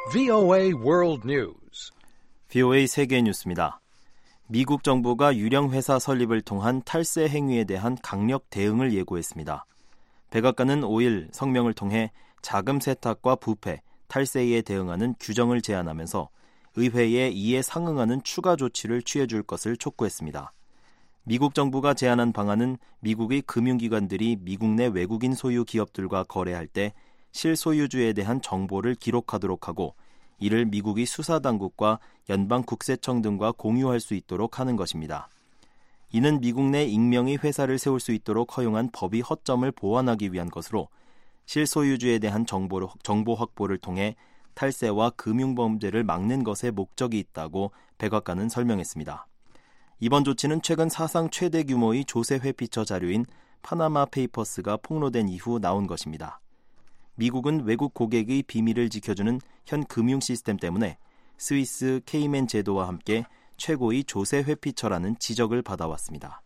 VOA World News. VOA 세계 뉴스입니다. 미국 정부가 유령 회사 설립을 통한 탈세 행위에 대한 강력 대응을 예고했습니다. 백악관은 5일 성명을 통해 자금 세탁과 부패, 탈세에 대응하는 규정을 제안하면서 의회에 이에 상응하는 추가 조치를 취해줄 것을 촉구했습니다. 미국 정부가 제안한 방안은 미국의 금융기관들이 미국 내 외국인 소유 기업들과 거래할 때 실소유주에 대한 정보를 기록하도록 하고 이를 미국의 수사당국과 연방국세청 등과 공유할 수 있도록 하는 것입니다. 이는 미국 내 익명의 회사를 세울 수 있도록 허용한 법의 허점을 보완하기 위한 것으로 실소유주에 대한 정보 확보를 통해 탈세와 금융범죄를 막는 것에 목적이 있다고 백악관은 설명했습니다. 이번 조치는 최근 사상 최대 규모의 조세 회피처 자료인 파나마 페이퍼스가 폭로된 이후 나온 것입니다. 미국은 외국 고객의 비밀을 지켜주는 현 금융 시스템 때문에 스위스 케이맨 제도와 함께 최고의 조세 회피처라는 지적을 받아왔습니다.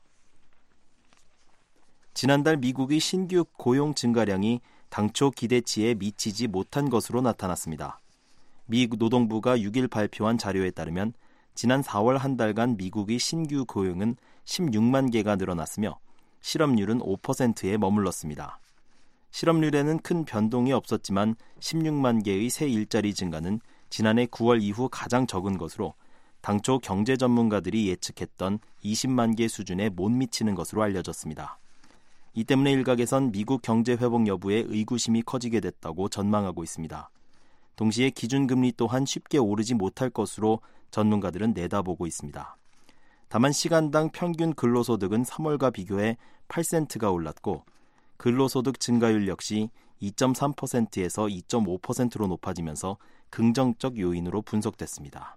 지난달 미국의 신규 고용 증가량이 당초 기대치에 미치지 못한 것으로 나타났습니다. 미 노동부가 6일 발표한 자료에 따르면 지난 4월 한 달간 미국의 신규 고용은 16만 개가 늘어났으며 실업률은 5%에 머물렀습니다. 실업률에는 큰 변동이 없었지만 16만 개의 새 일자리 증가는 지난해 9월 이후 가장 적은 것으로 당초 경제 전문가들이 예측했던 20만 개 수준에 못 미치는 것으로 알려졌습니다. 이 때문에 일각에선 미국 경제 회복 여부에 의구심이 커지게 됐다고 전망하고 있습니다. 동시에 기준금리 또한 쉽게 오르지 못할 것으로 전문가들은 내다보고 있습니다. 다만 시간당 평균 근로소득은 3월과 비교해 8센트가 올랐고 근로소득 증가율 역시 2.3%에서 2.5%로 높아지면서 긍정적 요인으로 분석됐습니다.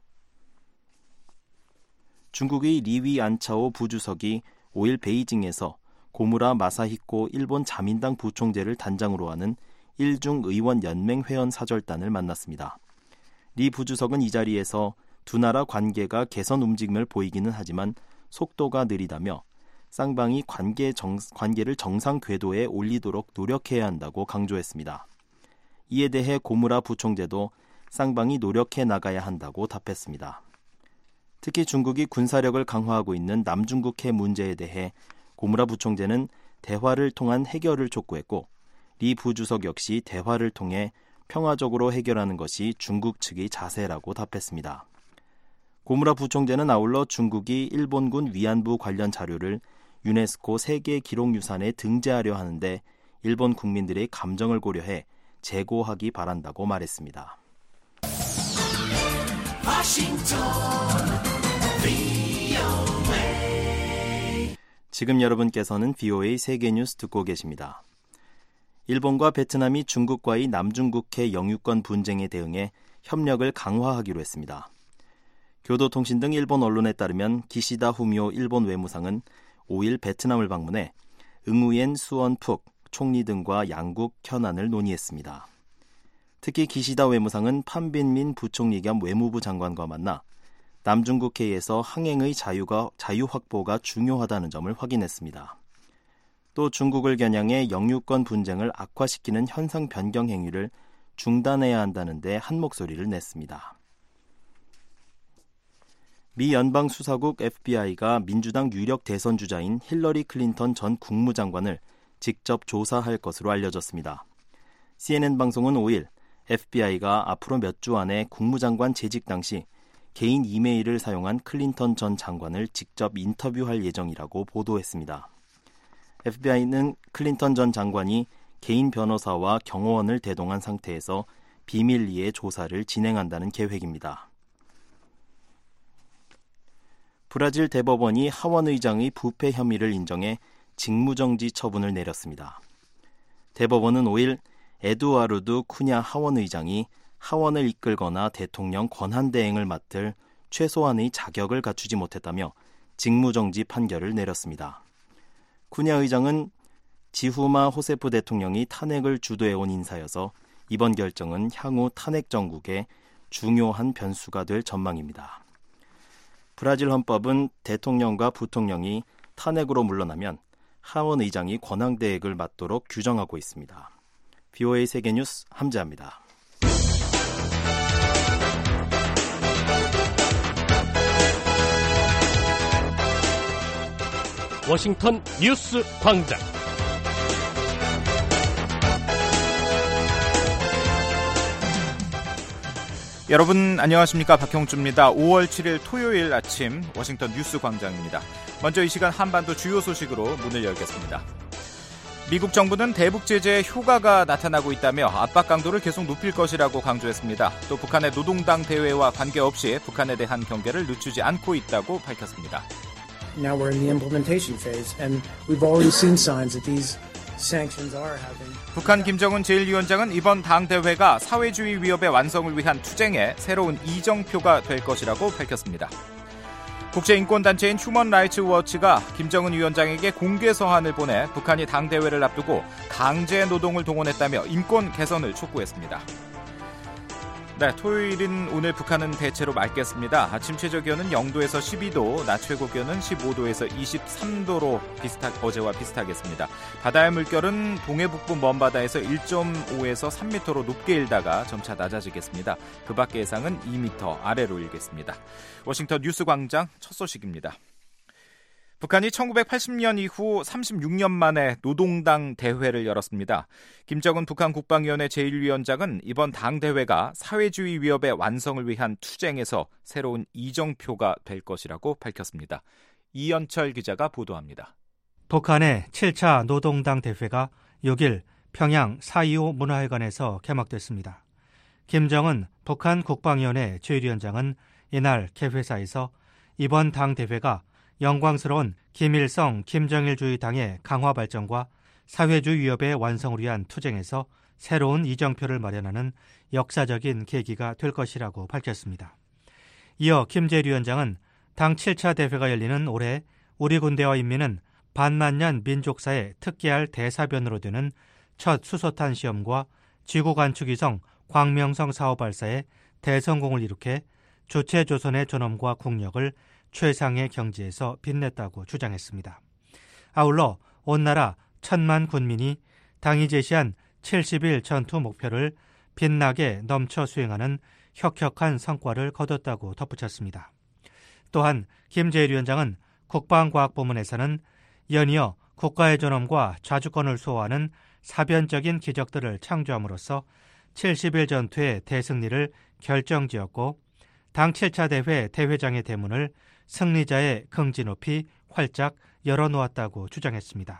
중국의 리위 안차오 부주석이 5일 베이징에서 고무라 마사히코 일본 자민당 부총재를 단장으로 하는 일중 의원 연맹 회원 사절단을 만났습니다. 리 부주석은 이 자리에서 두 나라 관계가 개선 움직임을 보이기는 하지만 속도가 느리다며 쌍방이 관계를 정상 궤도에 올리도록 노력해야 한다고 강조했습니다. 이에 대해 고무라 부총재도 쌍방이 노력해 나가야 한다고 답했습니다. 특히 중국이 군사력을 강화하고 있는 남중국해 문제에 대해 고무라 부총재는 대화를 통한 해결을 촉구했고 리 부주석 역시 대화를 통해 평화적으로 해결하는 것이 중국 측의 자세라고 답했습니다. 고무라 부총재는 아울러 중국이 일본군 위안부 관련 자료를 유네스코 세계 기록유산에 등재하려 하는데 일본 국민들의 감정을 고려해 재고하기 바란다고 말했습니다. 지금 여러분께서는 VOA 세계뉴스 듣고 계십니다. 일본과 베트남이 중국과의 남중국해 영유권 분쟁에 대응해 협력을 강화하기로 했습니다. 교도통신 등 일본 언론에 따르면 기시다 후미오 일본 외무상은 5일 베트남을 방문해 응우옌 수원푹 총리 등과 양국 현안을 논의했습니다. 특히 기시다 외무상은 판빈민 부총리 겸 외무부 장관과 만나 남중국해에서 항행의 자유 확보가 중요하다는 점을 확인했습니다. 또 중국을 겨냥해 영유권 분쟁을 악화시키는 현상 변경 행위를 중단해야 한다는 데 한 목소리를 냈습니다. 미 연방수사국 FBI가 민주당 유력 대선 주자인 힐러리 클린턴 전 국무장관을 직접 조사할 것으로 알려졌습니다. CNN 방송은 5일 FBI가 앞으로 몇 주 안에 국무장관 재직 당시 개인 이메일을 사용한 클린턴 전 장관을 직접 인터뷰할 예정이라고 보도했습니다. FBI는 클린턴 전 장관이 개인 변호사와 경호원을 대동한 상태에서 비밀리에 조사를 진행한다는 계획입니다. 브라질 대법원이 하원 의장의 부패 혐의를 인정해 직무정지 처분을 내렸습니다. 대법원은 5일 에두아르두 쿠냐 하원 의장이 하원을 이끌거나 대통령 권한대행을 맡을 최소한의 자격을 갖추지 못했다며 직무정지 판결을 내렸습니다. 쿠냐 의장은 지후마 호세프 대통령이 탄핵을 주도해온 인사여서 이번 결정은 향후 탄핵 정국의 중요한 변수가 될 전망입니다. 브라질 헌법은 대통령과 부통령이 탄핵으로 물러나면 하원 의장이 권한대행을 맡도록 규정하고 있습니다. VOA 세계뉴스 함재합니다. 워싱턴 뉴스 광장. 여러분 안녕하십니까? 박형주입니다. 5월 7일 토요일 아침 워싱턴 뉴스 광장입니다. 먼저 이 시간 한반도 주요 소식으로 문을 열겠습니다. 미국 정부는 대북 제재의 효과가 나타나고 있다며 압박 강도를 계속 높일 것이라고 강조했습니다. 또 북한의 노동당 대회와 관계없이 북한에 대한 경계를 늦추지 않고 있다고 밝혔습니다. Now we're in the implementation phase, and we've already seen signs that these sanctions are having. 북한 김정은 제1위원장은 이번 당대회가 사회주의 위협의 완성을 위한 투쟁의 새로운 이정표가 될 것이라고 밝혔습니다. 국제인권단체인 휴먼 라이츠 워치가 김정은 위원장에게 공개 서한을 보내 북한이 당대회를 앞두고 강제 노동을 동원했다며 인권 개선을 촉구했습니다. 네, 토요일인 오늘 북한은 대체로 맑겠습니다. 아침 최저 기온은 0도에서 12도, 낮 최고 기온은 15도에서 23도로 어제와 비슷하겠습니다. 바다의 물결은 동해북부 먼바다에서 1.5에서 3m로 높게 일다가 점차 낮아지겠습니다. 그 밖의 예상은 2m 아래로 일겠습니다. 워싱턴 뉴스 광장 첫 소식입니다. 북한이 1980년 이후 36년 만에 노동당 대회를 열었습니다. 김정은 북한 국방위원회 제1위원장은 이번 당대회가 사회주의 위협의 완성을 위한 투쟁에서 새로운 이정표가 될 것이라고 밝혔습니다. 이연철 기자가 보도합니다. 북한의 7차 노동당 대회가 6일 평양 4.25 문화회관에서 개막됐습니다. 김정은 북한 국방위원회 제1위원장은 이날 개회사에서 이번 당대회가 영광스러운 김일성 김정일주의 당의 강화 발전과 사회주의 위협의 완성을 위한 투쟁에서 새로운 이정표를 마련하는 역사적인 계기가 될 것이라고 밝혔습니다. 이어 김 제1위원장은 당 7차 대회가 열리는 올해 우리 군대와 인민은 반만년 민족사에 특기할 대사변으로 되는 첫 수소탄 시험과 지구 관측위성 광명성 사업 발사에 대성공을 이룩해 주체 조선의 존엄과 국력을 최상의 경지에서 빛냈다고 주장했습니다. 아울러 온 나라 1,000만 군민이 당이 제시한 70일 전투 목표를 빛나게 넘쳐 수행하는 혁혁한 성과를 거뒀다고 덧붙였습니다. 또한 김 제1위원장은 국방과학부문에서는 연이어 국가의 존엄과 자주권을 수호하는 사변적인 기적들을 창조함으로써 70일 전투의 대승리를 결정지었고 당 7차 대회 대회장의 대문을 승리자의 긍지 높이 활짝 열어놓았다고 주장했습니다.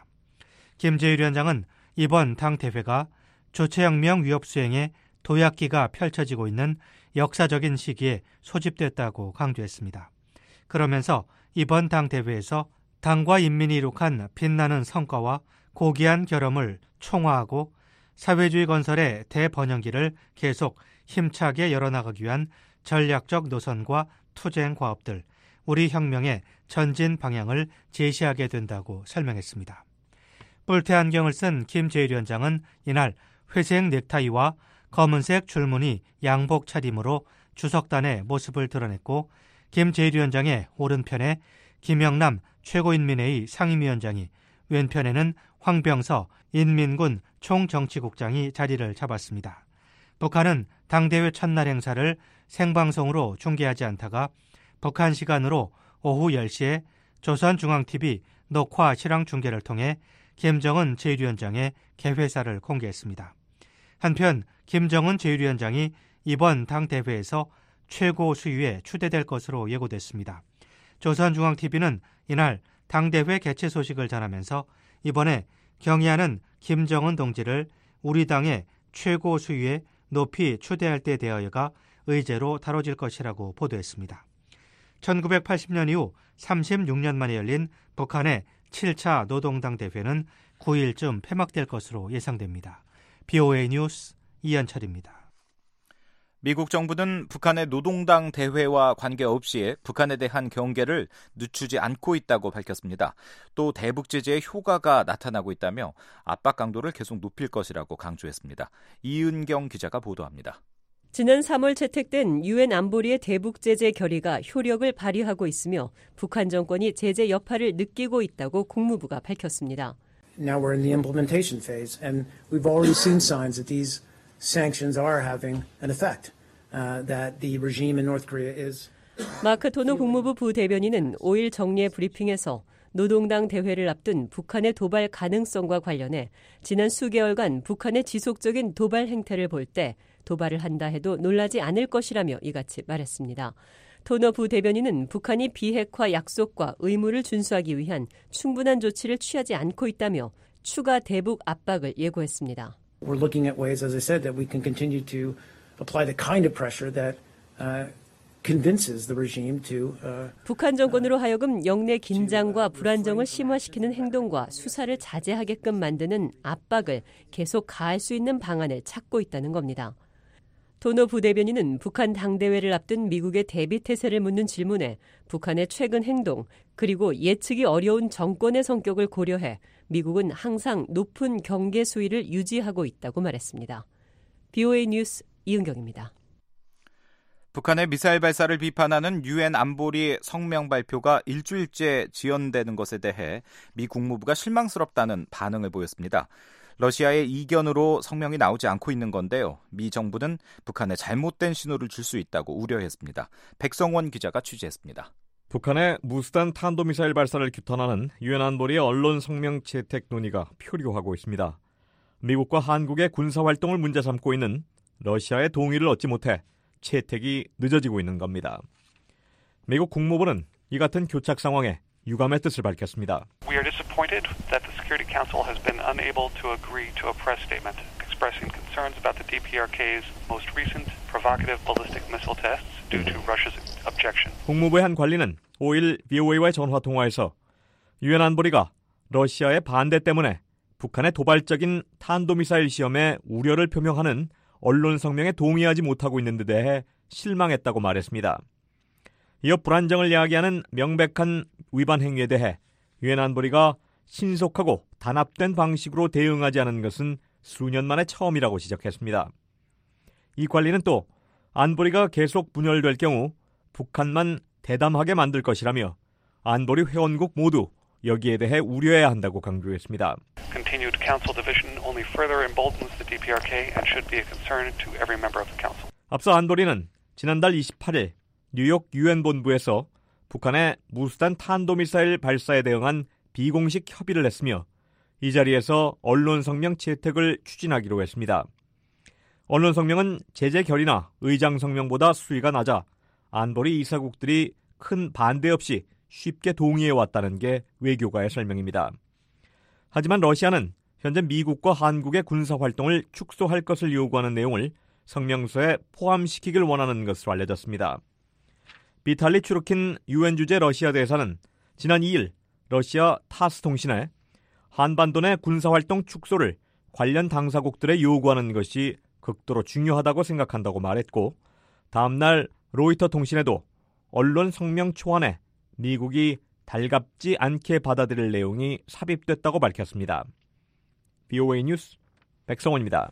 김 제1위원장은 이번 당 대회가 조체혁명 위협 수행에 도약기가 펼쳐지고 있는 역사적인 시기에 소집됐다고 강조했습니다. 그러면서 이번 당 대회에서 당과 인민이 이룩한 빛나는 성과와 고귀한 결함을 총화하고 사회주의 건설의 대번영기를 계속 힘차게 열어나가기 위한 전략적 노선과 투쟁 과업들, 우리 혁명의 전진 방향을 제시하게 된다고 설명했습니다. 뿔테 안경을 쓴 김 제1위원장은 이날 회색 넥타이와 검은색 줄무늬 양복 차림으로 주석단의 모습을 드러냈고 김 제1위원장의 오른편에 김영남 최고인민회의 상임위원장이, 왼편에는 황병서 인민군 총정치국장이 자리를 잡았습니다. 북한은 당대회 첫날 행사를 생방송으로 중계하지 않다가 북한 시간으로 오후 10시에 조선중앙TV 녹화 실황 중계를 통해 김정은 제1위원장의 개회사를 공개했습니다. 한편 김정은 제1위원장이 이번 당대회에서 최고 수위에 추대될 것으로 예고됐습니다. 조선중앙TV는 이날 당대회 개최 소식을 전하면서 이번에 경의하는 김정은 동지를 우리 당의 최고 수위에 높이 추대할 때 대하여가 의제로 다뤄질 것이라고 보도했습니다. 1980년 이후 36년 만에 열린 북한의 7차 노동당 대회는 9일쯤 폐막될 것으로 예상됩니다. BOA 뉴스 이현철입니다. 미국 정부는 북한의 노동당 대회와 관계없이 북한에 대한 경계를 늦추지 않고 있다고 밝혔습니다. 또 대북 제재의 효과가 나타나고 있다며 압박 강도를 계속 높일 것이라고 강조했습니다. 이은경 기자가 보도합니다. 지난 3월 채택된 유엔 안보리의 대북 제재 결의가 효력을 발휘하고 있으며 북한 정권이 제재 여파를 느끼고 있다고 국무부가 밝혔습니다. Now we're in the implementation phase, and we've already seen signs that these sanctions are having an effect. That the regime in North Korea is. 마크 토너 국무부 부대변인은 5일 정례 브리핑에서 노동당 대회를 앞둔 북한의 도발 가능성과 관련해 지난 수개월간 북한의 지속적인 도발 행태를 볼 때 도발을 한다 해도 놀라지 않을 것이라며 이같이 말했습니다. 토너 부대변인은 북한이 비핵화 약속과 의무를 준수하기 위한 충분한 조치를 취하지 않고 있다며 추가 대북 압박을 예고했습니다. We're looking at ways, as I said, that we can continue to apply the kind of pressure that convinces the regime to. 북한 정권으로 하여금 영내 긴장과 불안정을 심화시키는 행동과 수사를 자제하게끔 만드는 압박을 계속 가할 수 있는 방안을 찾고 있다는 겁니다. 토너 부대변인은 북한 당대회를 앞둔 미국의 대비 태세를 묻는 질문에 북한의 최근 행동 그리고 예측이 어려운 정권의 성격을 고려해 미국은 항상 높은 경계 수위를 유지하고 있다고 말했습니다. BOA 뉴스 이은경입니다. 북한의 미사일 발사를 비판하는 유엔 안보리 성명 발표가 일주일째 지연되는 것에 대해 미 국무부가 실망스럽다는 반응을 보였습니다. 러시아의 이견으로 성명이 나오지 않고 있는 건데요. 미 정부는 북한에 잘못된 신호를 줄 수 있다고 우려했습니다. 백성원 기자가 취재했습니다. 북한의 무수단 탄도미사일 발사를 규탄하는 유엔 안보리의 언론 성명 채택 논의가 표류하고 있습니다. 미국과 한국의 군사활동을 문제 삼고 있는 러시아의 동의를 얻지 못해 채택이 늦어지고 있는 겁니다. 미국 국무부는 이 같은 교착 상황에 유감의 뜻을 밝혔습니다. We are disappointed that the Security Council has been unable to agree to a press statement expressing concerns about the DPRK's most recent provocative ballistic missile tests due to Russia's objection. 국무부의 한 관리는 5일 VOA와의 전화 통화에서 유엔 안보리가 러시아의 반대 때문에 북한의 도발적인 탄도미사일 시험에 우려를 표명하는 언론 성명에 동의하지 못하고 있는 데 대해 실망했다고 말했습니다. 이어 불안정을 야기하는 명백한 위반 행위에 대해 유엔 안보리가 신속하고 단합된 방식으로 대응하지 않은 것은 수년 만에 처음이라고 지적했습니다. 이 관리는 또 안보리가 계속 분열될 경우 북한만 대담하게 만들 것이라며 안보리 회원국 모두 여기에 대해 우려해야 한다고 강조했습니다. Continued council division only further emboldens the DPRK and should be a concern to every member of the council. 앞서 안보리는 지난달 28일 뉴욕 유엔 본부에서 북한의 무수단 탄도미사일 발사에 대응한 비공식 협의를 했으며 이 자리에서 언론 성명 채택을 추진하기로 했습니다. 언론 성명은 제재 결의나 의장 성명보다 수위가 낮아 안보리 이사국들이 큰 반대 없이 쉽게 동의해왔다는 게 외교가의 설명입니다. 하지만 러시아는 현재 미국과 한국의 군사활동을 축소할 것을 요구하는 내용을 성명서에 포함시키길 원하는 것으로 알려졌습니다. 비탈리 추르킨 유엔 주재 러시아 대사는 지난 2일 러시아 타스 통신에 한반도 내 군사활동 축소를 관련 당사국들에 요구하는 것이 극도로 중요하다고 생각한다고 말했고 다음 날 로이터 통신에도 언론 성명 초안에 미국이 달갑지 않게 받아들일 내용이 삽입됐다고 밝혔습니다. BOA 뉴스 백성원입니다.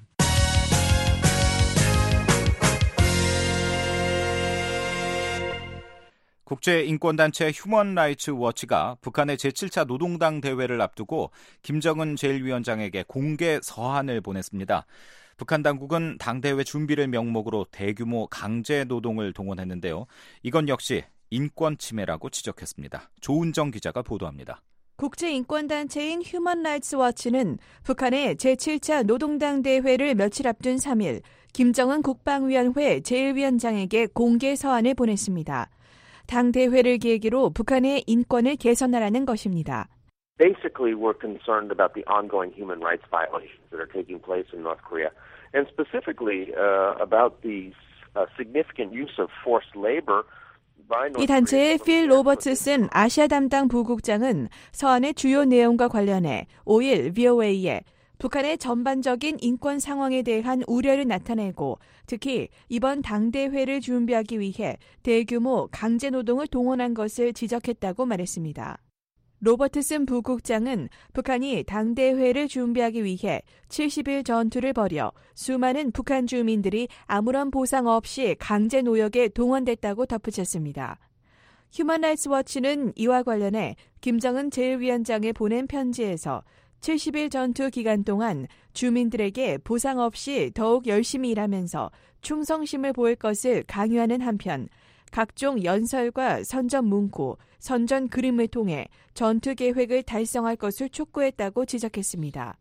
국제인권단체 휴먼 라이츠 워치가 북한의 제7차 노동당 대회를 앞두고 김정은 제1위원장에게 공개 서한을 보냈습니다. 북한 당국은 당대회 준비를 명목으로 대규모 강제 노동을 동원했는데요. 이건 역시 인권 침해라고 지적했습니다. 조은정 기자가 보도합니다. 국제인권단체인 휴먼 라이츠 워치는 북한의 제7차 노동당 대회를 며칠 앞둔 3일 김정은 국방위원회 제1위원장에게 공개 서한을 보냈습니다. 당 대회를 계기로 북한의 인권을 개선하라는 것입니다. Basically, we're concerned about the ongoing human rights violations that are taking place in North Korea, and specifically about the significant use of forced labor. 이 단체의 필 로버트슨 아시아 담당 부국장은 서한의 주요 내용과 관련해 5일 VOA에 북한의 전반적인 인권 상황에 대한 우려를 나타내고 특히 이번 당대회를 준비하기 위해 대규모 강제노동을 동원한 것을 지적했다고 말했습니다. 로버트슨 부국장은 북한이 당대회를 준비하기 위해 70일 전투를 벌여 수많은 북한 주민들이 아무런 보상 없이 강제 노역에 동원됐다고 덧붙였습니다. 휴먼 라이츠 워치는 이와 관련해 김정은 제1위원장에 보낸 편지에서 70일 전투 기간 동안 주민들에게 보상 없이 더욱 열심히 일하면서 충성심을 보일 것을 강요하는 한편 각종 연설과 선전 문구, 선전 그림을 통해 전투 계획을 달성할 것을 촉구했다고 지적했습니다.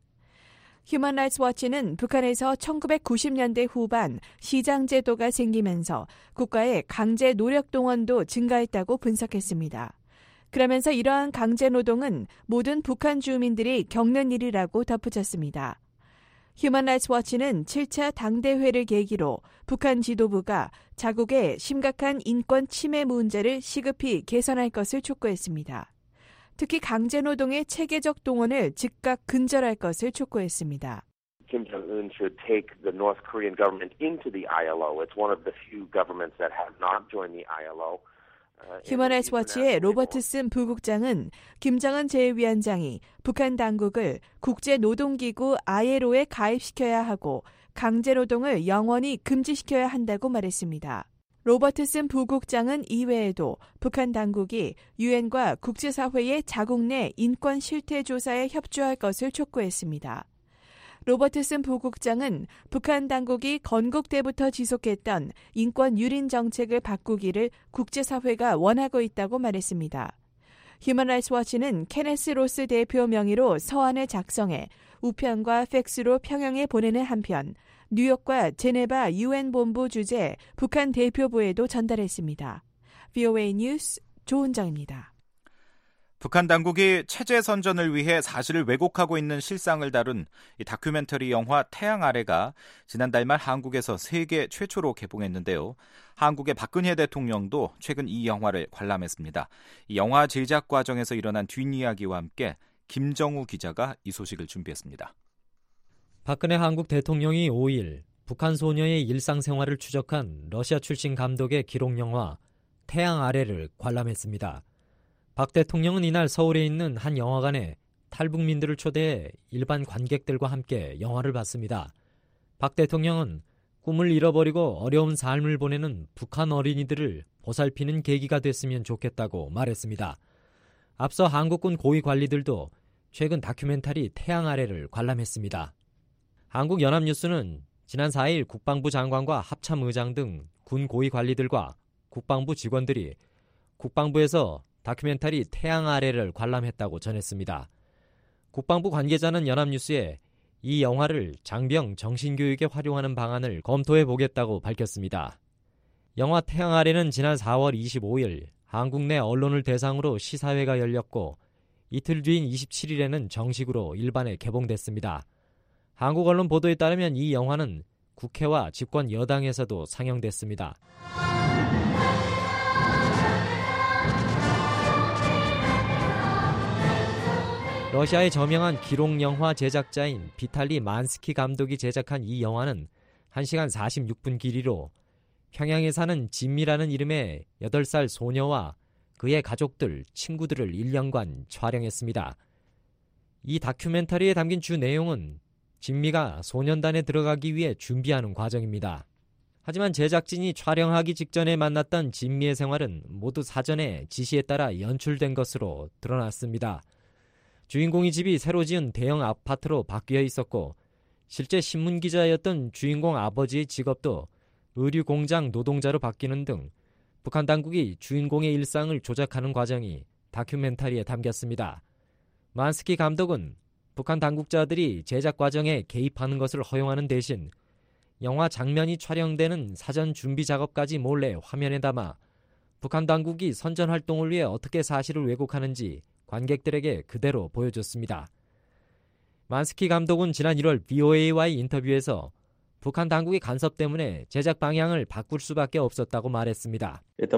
휴먼 라이츠 워치는 북한에서 1990년대 후반 시장 제도가 생기면서 국가의 강제 노력 동원도 증가했다고 분석했습니다. 그러면서 이러한 강제 노동은 모든 북한 주민들이 겪는 일이라고 덧붙였습니다. 휴먼 라이츠 워치는 7차 당대회를 계기로 북한 지도부가 자국의 심각한 인권 침해 문제를 시급히 개선할 것을 촉구했습니다. 특히 강제노동의 체계적 동원을 즉각 근절할 것을 촉구했습니다. Kim Jong-un should take the North Korean government into the ILO. It's one of the few governments that have not joined the ILO. 휴먼 라이츠 워치의 로버트슨 부국장은 김정은 제1위원장이 북한 당국을 국제노동기구 ILO에 가입시켜야 하고 강제노동을 영원히 금지시켜야 한다고 말했습니다. 로버트슨 부국장은 이외에도 북한 당국이 유엔과 국제사회의 자국 내 인권 실태 조사에 협조할 것을 촉구했습니다. 로버트슨 부국장은 북한 당국이 건국 때부터 지속했던 인권 유린 정책을 바꾸기를 국제사회가 원하고 있다고 말했습니다. 휴먼 라이츠 워치는 케네스 로스 대표 명의로 서한을 작성해 우편과 팩스로 평양에 보내는 한편 뉴욕과 제네바 유엔 본부 주재 북한 대표부에도 전달했습니다. VOA 뉴스 조은정입니다. 북한 당국이 체제 선전을 위해 사실을 왜곡하고 있는 실상을 다룬 이 다큐멘터리 영화 태양 아래가 지난달 말 한국에서 세계 최초로 개봉했는데요. 한국의 박근혜 대통령도 최근 이 영화를 관람했습니다. 이 영화 제작 과정에서 일어난 뒷이야기와 함께 김정우 기자가 이 소식을 준비했습니다. 박근혜 한국 대통령이 5일 북한 소녀의 일상생활을 추적한 러시아 출신 감독의 기록영화 태양 아래를 관람했습니다. 박 대통령은 이날 서울에 있는 한 영화관에 탈북민들을 초대해 일반 관객들과 함께 영화를 봤습니다. 박 대통령은 꿈을 잃어버리고 어려운 삶을 보내는 북한 어린이들을 보살피는 계기가 됐으면 좋겠다고 말했습니다. 앞서 한국군 고위 관리들도 최근 다큐멘터리 태양 아래를 관람했습니다. 한국연합뉴스는 지난 4일 국방부 장관과 합참의장 등 군 고위 관리들과 국방부 직원들이 국방부에서 다큐멘터리 태양 아래를 관람했다고 전했습니다. 국방부 관계자는 연합뉴스에 이 영화를 장병 정신교육에 활용하는 방안을 검토해 보겠다고 밝혔습니다. 영화 태양 아래는 지난 4월 25일 한국 내 언론을 대상으로 시사회가 열렸고 이틀 뒤인 27일에는 정식으로 일반에 개봉됐습니다. 한국 언론 보도에 따르면 이 영화는 국회와 집권 여당에서도 상영됐습니다. 러시아의 저명한 기록영화 제작자인 비탈리 만스키 감독이 제작한 이 영화는 1시간 46분 길이로 평양에 사는 진미라는 이름의 8살 소녀와 그의 가족들, 친구들을 1년간 촬영했습니다. 이 다큐멘터리에 담긴 주 내용은 진미가 소년단에 들어가기 위해 준비하는 과정입니다. 하지만 제작진이 촬영하기 직전에 만났던 진미의 생활은 모두 사전에 지시에 따라 연출된 것으로 드러났습니다. 주인공의 집이 새로 지은 대형 아파트로 바뀌어 있었고 실제 신문기자였던 주인공 아버지의 직업도 의류공장 노동자로 바뀌는 등 북한 당국이 주인공의 일상을 조작하는 과정이 다큐멘터리에 담겼습니다. 만스키 감독은 북한 당국자들이 제작 과정에 개입하는 것을 허용하는 대신 영화 장면이 촬영되는 사전 준비 작업까지 몰래 화면에 담아 북한 당국이 선전 활동을 위해 어떻게 사실을 왜곡하는지 관객들에게 그대로 보여줬습니다. 만스키 감독은 지난 1월 VOA와의 인터뷰에서 북한 당국의 간섭 때문에 제작 방향을 바꿀 수밖에 없었다고 말했습니다.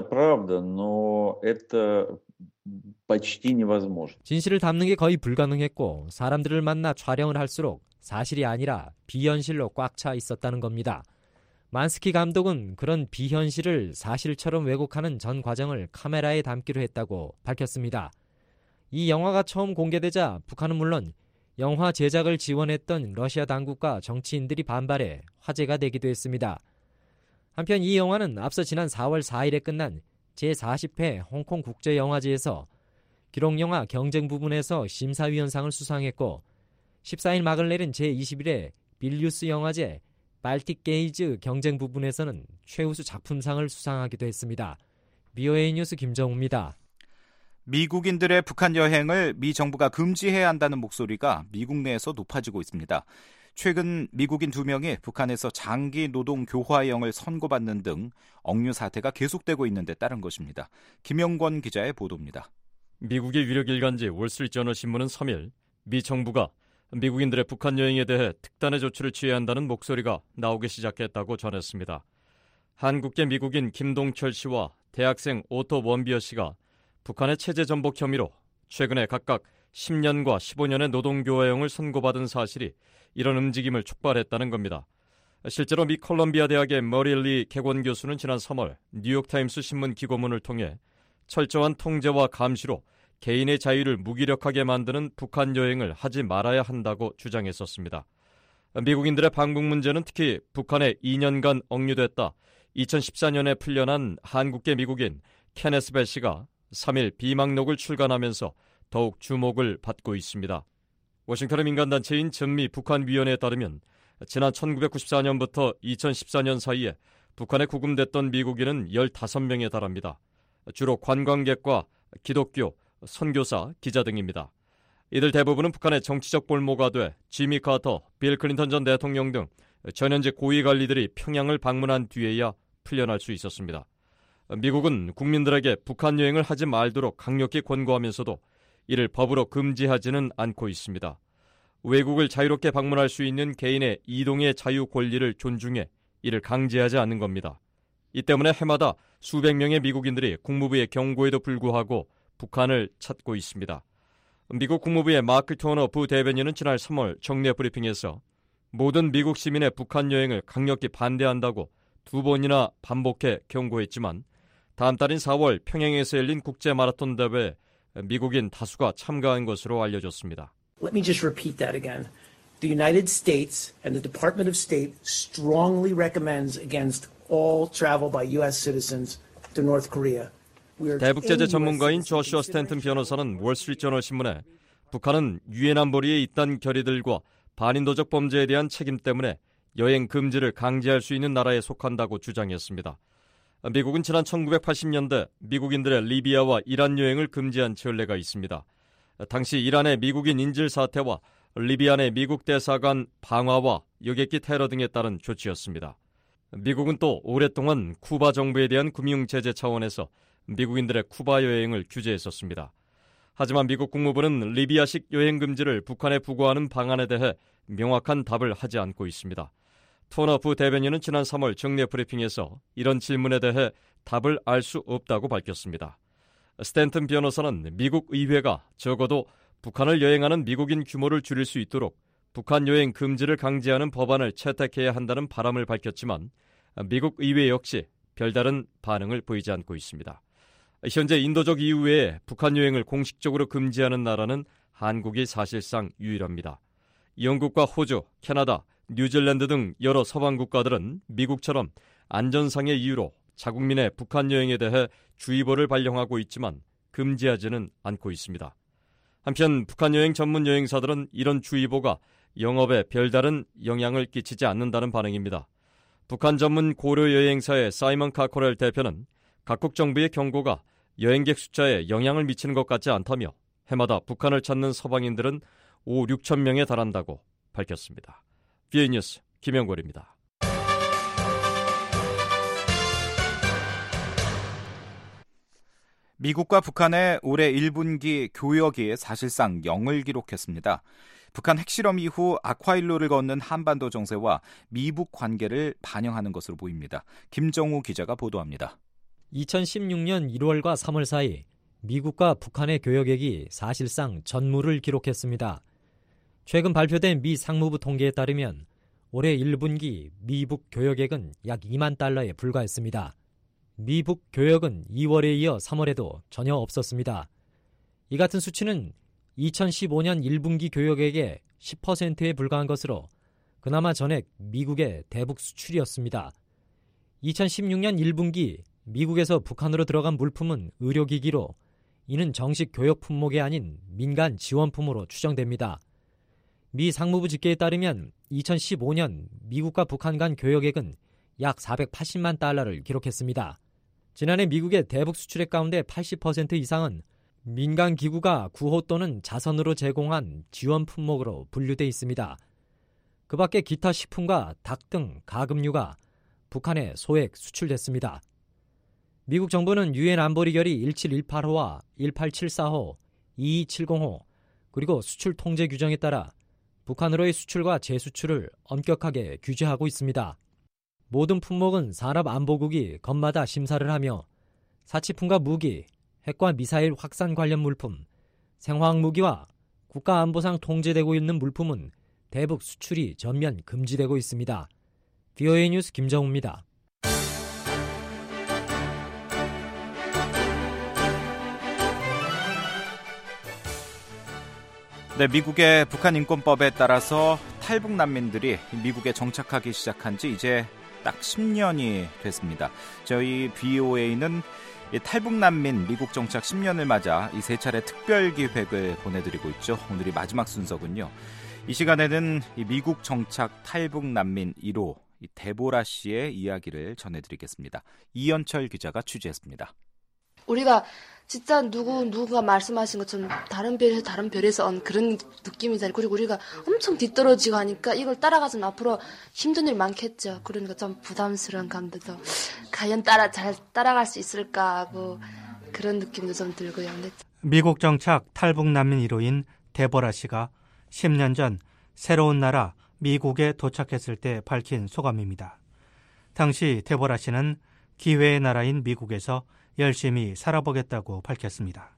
진실을 담는 게 거의 불가능했고 사람들을 만나 촬영을 할수록 사실이 아니라 비현실로 꽉 차 있었다는 겁니다. 만스키 감독은 그런 비현실을 사실처럼 왜곡하는 전 과정을 카메라에 담기로 했다고 밝혔습니다. 이 영화가 처음 공개되자 북한은 물론 영화 제작을 지원했던 러시아 당국과 정치인들이 반발해 화제가 되기도 했습니다. 한편 이 영화는 앞서 지난 4월 4일에 끝난 제40회 홍콩 국제영화제에서 기록영화 경쟁 부분에서 심사위원상을 수상했고 14일 막을 내린 제21회 빌뉴스 영화제 발틱 게이즈 경쟁 부분에서는 최우수 작품상을 수상하기도 했습니다. BOA 뉴스 김정우입니다. 미국인들의 북한 여행을 미 정부가 금지해야 한다는 목소리가 미국 내에서 높아지고 있습니다. 최근 미국인 2명이 북한에서 장기 노동 교화형을 선고받는 등 억류 사태가 계속되고 있는 데 따른 것입니다. 김영권 기자의 보도입니다. 미국의 유력 일간지 월스트리트저널 신문은 3일 미 정부가 미국인들의 북한 여행에 대해 특단의 조치를 취해야 한다는 목소리가 나오기 시작했다고 전했습니다. 한국계 미국인 김동철 씨와 대학생 오토 원비어 씨가 북한의 체제 전복 혐의로 최근에 각각 10년과 15년의 노동교화형을 선고받은 사실이 이런 움직임을 촉발했다는 겁니다. 실제로 미 콜럼비아 대학의 머릴리 개권 교수는 지난 3월 뉴욕타임스 신문 기고문을 통해 철저한 통제와 감시로 개인의 자유를 무기력하게 만드는 북한 여행을 하지 말아야 한다고 주장했었습니다. 미국인들의 방북 문제는 특히 북한에 2년간 억류됐다 2014년에 풀려난 한국계 미국인 케네스 배 씨가 3일 비망록을 출간하면서 더욱 주목을 받고 있습니다. 워싱턴의 민간단체인 전미 북한위원회에 따르면 지난 1994년부터 2014년 사이에 북한에 구금됐던 미국인은 15명에 달합니다. 주로 관광객과 기독교, 선교사, 기자 등입니다. 이들 대부분은 북한의 정치적 볼모가 돼 지미 카터, 빌 클린턴 전 대통령 등 전현직 고위 관리들이 평양을 방문한 뒤에야 풀려날 수 있었습니다. 미국은 국민들에게 북한 여행을 하지 말도록 강력히 권고하면서도 이를 법으로 금지하지는 않고 있습니다. 외국을 자유롭게 방문할 수 있는 개인의 이동의 자유 권리를 존중해 이를 강제하지 않는 겁니다. 이 때문에 해마다 수백 명의 미국인들이 국무부의 경고에도 불구하고 북한을 찾고 있습니다. 미국 국무부의 마크 토너 부대변인은 지난 3월 정례 브리핑에서 모든 미국 시민의 북한 여행을 강력히 반대한다고 2번이나 반복해 경고했지만 다음 달인 4월 평양에서 열린 국제 마라톤 대회에 미국인 다수가 참가한 것으로 알려졌습니다. Let me just repeat that again. The United States and the Department of State strongly recommends against all travel by U.S. citizens to North Korea. 대북제재 전문가인 조슈아 스탠튼 변호사는 월스트리트저널 신문에 북한은 유엔 안보리에 있던 결의들과 반인도적 범죄에 대한 책임 때문에 여행 금지를 강제할 수 있는 나라에 속한다고 주장했습니다. 미국은 지난 1980년대 미국인들의 리비아와 이란 여행을 금지한 전례가 있습니다. 당시 이란의 미국인 인질 사태와 리비아 내 미국 대사관 방화와 여객기 테러 등에 따른 조치였습니다. 미국은 또 오랫동안 쿠바 정부에 대한 금융 제재 차원에서 미국인들의 쿠바 여행을 규제했었습니다. 하지만 미국 국무부는 리비아식 여행 금지를 북한에 부과하는 방안에 대해 명확한 답을 하지 않고 있습니다. 토너 부대변인은 지난 3월 정례 브리핑에서 이런 질문에 대해 답을 알 수 없다고 밝혔습니다. 스탠튼 변호사는 미국 의회가 적어도 북한을 여행하는 미국인 규모를 줄일 수 있도록 북한 여행 금지를 강제하는 법안을 채택해야 한다는 바람을 밝혔지만 미국 의회 역시 별다른 반응을 보이지 않고 있습니다. 현재 인도적 이유 외에 북한 여행을 공식적으로 금지하는 나라는 한국이 사실상 유일합니다. 영국과 호주, 캐나다, 뉴질랜드 등 여러 서방 국가들은 미국처럼 안전상의 이유로 자국민의 북한 여행에 대해 주의보를 발령하고 있지만 금지하지는 않고 있습니다. 한편 북한 여행 전문 여행사들은 이런 주의보가 영업에 별다른 영향을 끼치지 않는다는 반응입니다. 북한 전문 고려 여행사의 사이먼 카코렐 대표는 각국 정부의 경고가 여행객 숫자에 영향을 미치는 것 같지 않다며 해마다 북한을 찾는 서방인들은 5, 6천 명에 달한다고 밝혔습니다. BOA 뉴스 김영걸입니다. 미국과 북한의 올해 1분기 교역이 사실상 0을 기록했습니다. 북한 핵실험 이후 악화일로를 걷는 한반도 정세와 미북 관계를 반영하는 것으로 보입니다. 김정우 기자가 보도합니다. 2016년 1월과 3월 사이 미국과 북한의 교역액이 사실상 전무를 기록했습니다. 최근 발표된 미 상무부 통계에 따르면 올해 1분기 미북 교역액은 약 2만 달러에 불과했습니다. 미북 교역은 2월에 이어 3월에도 전혀 없었습니다. 이 같은 수치는 2015년 1분기 교역액의 10%에 불과한 것으로 그나마 전액 미국의 대북 수출이었습니다. 2016년 1분기 미국에서 북한으로 들어간 물품은 의료기기로 이는 정식 교역 품목이 아닌 민간 지원품으로 추정됩니다. 미 상무부 집계에 따르면 2015년 미국과 북한 간 교역액은 약 480만 달러를 기록했습니다. 지난해 미국의 대북 수출액 가운데 80% 이상은 민간 기구가 구호 또는 자선으로 제공한 지원 품목으로 분류돼 있습니다. 그 밖에 기타 식품과 닭 등 가금류가 북한에 소액 수출됐습니다. 미국 정부는 유엔 안보리결의 17185와 1874호, 2270호, 그리고 수출 통제 규정에 따라 북한으로의 수출과 재수출을 엄격하게 규제하고 있습니다. 모든 품목은 산업안보국이 건마다 심사를 하며 사치품과 무기, 핵과 미사일 확산 관련 물품, 생화학무기와 국가안보상 통제되고 있는 물품은 대북 수출이 전면 금지되고 있습니다. VOA 뉴스 김정우입니다. 네, 미국의 북한 인권법에 따라서 탈북 난민들이 미국에 정착하기 시작한 지 이제 딱 10년이 됐습니다. 저희 BOA는 탈북 난민 미국 정착 10년을 맞아 이 세 차례 특별 기획을 보내드리고 있죠. 오늘이 마지막 순서군요. 이 시간에는 이 미국 정착 탈북 난민 1호 데보라 씨의 이야기를 전해드리겠습니다. 이연철 기자가 취재했습니다. 우리가 진짜 누가 말씀하신 것처럼 다른 별에서 온 그런 느낌이잖아요. 그리고 우리가 엄청 뒤떨어지고 하니까 이걸 따라가서는 앞으로 힘든 일 많겠죠. 그러니까 좀 부담스러운 감정도 과연 잘 따라갈 수 있을까 하고 그런 느낌도 좀 들고요. 근데 미국 정착 탈북 난민 1호인 데보라 씨가 10년 전 새로운 나라 미국에 도착했을 때 밝힌 소감입니다. 당시 데보라 씨는 기회의 나라인 미국에서 열심히 살아보겠다고 밝혔습니다.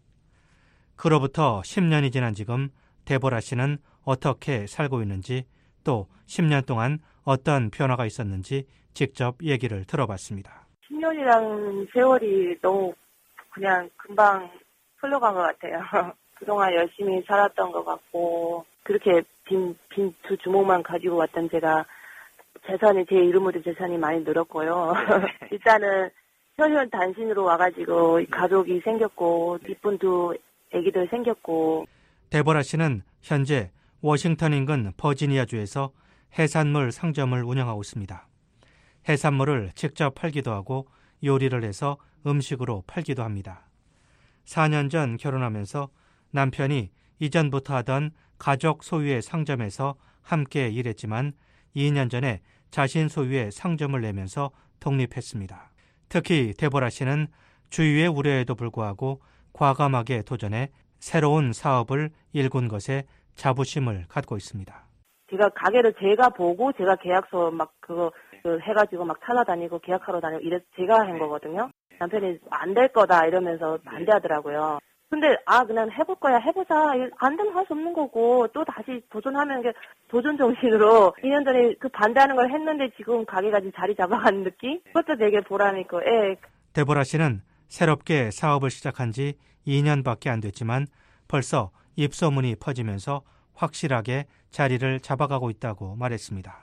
그로부터 10년이 지난 지금 데보라 씨는 어떻게 살고 있는지 또 10년 동안 어떤 변화가 있었는지 직접 얘기를 들어봤습니다. 10년이라는 세월이 너무 그냥 금방 흘러간 것 같아요. 그동안 열심히 살았던 것 같고 그렇게 빈 두 주먹만 가지고 왔던 제가 재산이 제 이름으로 된 재산이 많이 늘었고요. 일단은 혈혈 단신으로 와가지고 가족이 생겼고 이쁜 두 아기들 생겼고. 데보라 씨는 현재 워싱턴 인근 버지니아주에서 해산물 상점을 운영하고 있습니다. 해산물을 직접 팔기도 하고 요리를 해서 음식으로 팔기도 합니다. 4년 전 결혼하면서 남편이 이전부터 하던 가족 소유의 상점에서 함께 일했지만 2년 전에 자신 소유의 상점을 내면서 독립했습니다. 특히 데보라 씨는 주위의 우려에도 불구하고 과감하게 도전해 새로운 사업을 일군 것에 자부심을 갖고 있습니다. 제가 가게를 제가 보고 제가 계약서 막 그거 해가지고 막 찾아다니고 계약하러 다니고 이래서 제가 한 거거든요. 남편이 안 될 거다 이러면서 반대하더라고요. 근데 그냥 해볼 거야 해보자. 안 되면 할 수 없는 거고 또 다시 도전하면 도전 정신으로 2년 전에 그 반대하는 걸 했는데 지금 가게가 지금 자리 잡아가는 느낌? 그것도 되게 보람있고. 데보라 씨는 새롭게 사업을 시작한 지 2년밖에 안 됐지만 벌써 입소문이 퍼지면서 확실하게 자리를 잡아가고 있다고 말했습니다.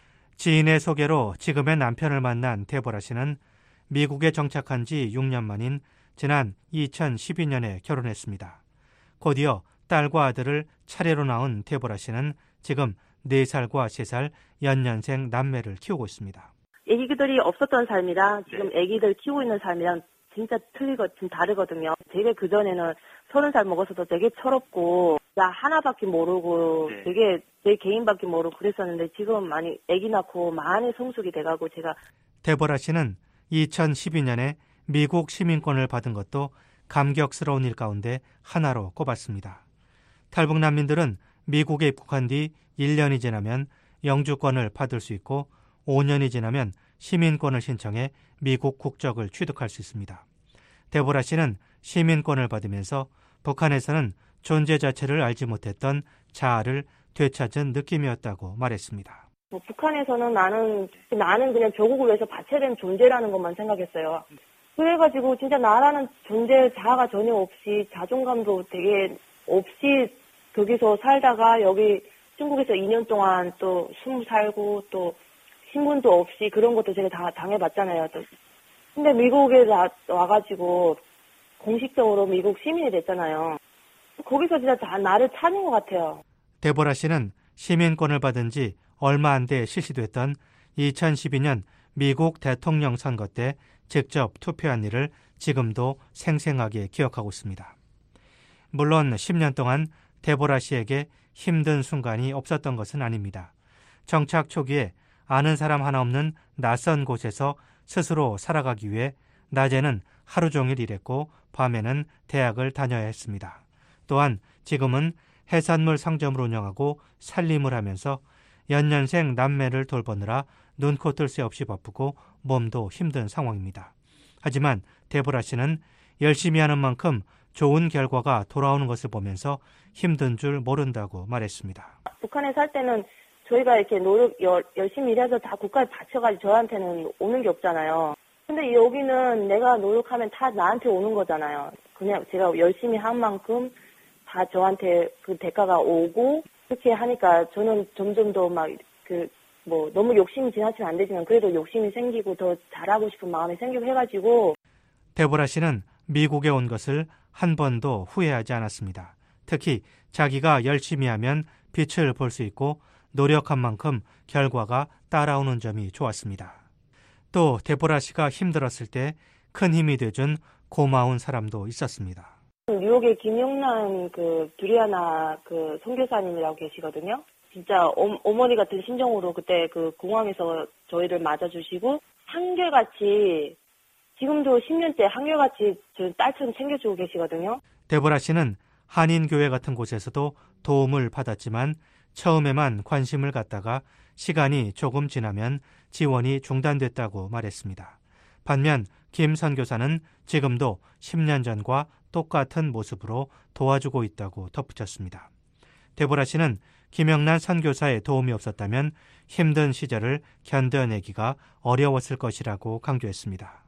지인의 소개로 지금의 남편을 만난 데보라 씨는 미국에 정착한 지 6년 만인 지난 2012년에 결혼했습니다. 곧이어 딸과 아들을 차례로 낳은 데보라 씨는 지금 4살과 3살 연년생 남매를 키우고 있습니다. 아기들이 없었던 삶이랑 지금 아기들 키우고 있는 삶이랑 진짜 좀 다르거든요. 되게 그전에는 30살 먹어서도 되게 철없고 나 하나밖에 모르고 되게 내 개인밖에 모르고 그랬었는데 지금 많이 아기 낳고 많이 성숙이 돼가고 제가. 데보라 씨는 2012년에 미국 시민권을 받은 것도 감격스러운 일 가운데 하나로 꼽았습니다. 탈북 난민들은 미국에 입국한 뒤 1년이 지나면 영주권을 받을 수 있고 5년이 지나면 시민권을 신청해 미국 국적을 취득할 수 있습니다. 데보라 씨는 시민권을 받으면서 북한에서는 존재 자체를 알지 못했던 자아를 되찾은 느낌이었다고 말했습니다. 북한에서는 나는 그냥 조국을 위해서 바쳐야 되는 존재라는 것만 생각했어요. 그래가지고 진짜 나라는 존재 자아가 전혀 없이 자존감도 되게 없이 거기서 살다가 여기 중국에서 2년 동안 또 숨 살고 또 신분도 없이 그런 것도 제가 다 당해봤잖아요. 근데 미국에 와가지고 공식적으로 미국 시민이 됐잖아요. 거기서 진짜 다 나를 찾은 것 같아요. 데보라 씨는 시민권을 받은 지 얼마 안 돼 실시됐던 2012년 미국 대통령 선거 때 직접 투표한 일을 지금도 생생하게 기억하고 있습니다. 물론 10년 동안 데보라 씨에게 힘든 순간이 없었던 것은 아닙니다. 정착 초기에 아는 사람 하나 없는 낯선 곳에서 스스로 살아가기 위해 낮에는 하루 종일 일했고 밤에는 대학을 다녀야 했습니다. 또한 지금은 해산물 상점을 운영하고 살림을 하면서 연년생 남매를 돌보느라 눈코 뜰 새 없이 바쁘고 몸도 힘든 상황입니다. 하지만 데보라 씨는 열심히 하는 만큼 좋은 결과가 돌아오는 것을 보면서 힘든 줄 모른다고 말했습니다. 북한에 살 때는 저희가 이렇게 열심히 일해서 다 국가에 바쳐가지고 저한테는 오는 게 없잖아요. 근데 여기는 내가 노력하면 다 나한테 오는 거잖아요. 그냥 제가 열심히 한 만큼 다 저한테 그 대가가 오고 그렇게 하니까 저는 점점 더 막 너무 욕심이 지나치면 안 되지만 그래도 욕심이 생기고 더 잘하고 싶은 마음이 생기고 해가지고. 데보라 씨는 미국에 온 것을 한 번도 후회하지 않았습니다. 특히 자기가 열심히 하면 빛을 볼 수 있고 노력한 만큼 결과가 따라오는 점이 좋았습니다. 또 데보라 씨가 힘들었을 때 큰 힘이 돼준 고마운 사람도 있었습니다. 뉴욕에 김용란 두리아나 선교사님이라고 계시거든요. 진짜 어머니 같은 심정으로 그때 공항에서 저희를 맞아주시고 한결같이 지금도 10년째 한결같이 저 딸처럼 챙겨주고 계시거든요. 데보라 씨는 한인교회 같은 곳에서도 도움을 받았지만 처음에만 관심을 갖다가 시간이 조금 지나면 지원이 중단됐다고 말했습니다. 반면 김 선교사는 지금도 10년 전과 똑같은 모습으로 도와주고 있다고 덧붙였습니다. 데보라 씨는 김영란 선교사의 도움이 없었다면 힘든 시절을 견뎌내기가 어려웠을 것이라고 강조했습니다.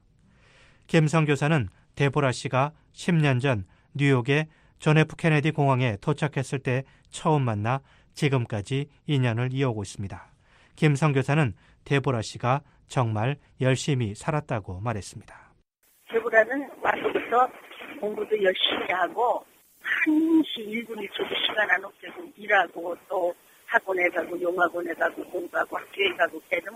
김 선교사는 데보라 씨가 10년 전 뉴욕의 존 F 케네디 공항에 도착했을 때 처음 만나 지금까지 인연을 이어오고 있습니다. 김 선교사는 데보라 씨가 정말 열심히 살았다고 말했습니다. 데보라는 와서부터 공부도 열심히 하고 한시 1분 1초도 시간 안 없애고 일하고 또 학원에 가고 용학원에 가고 공부하고 학교에 가고 걔는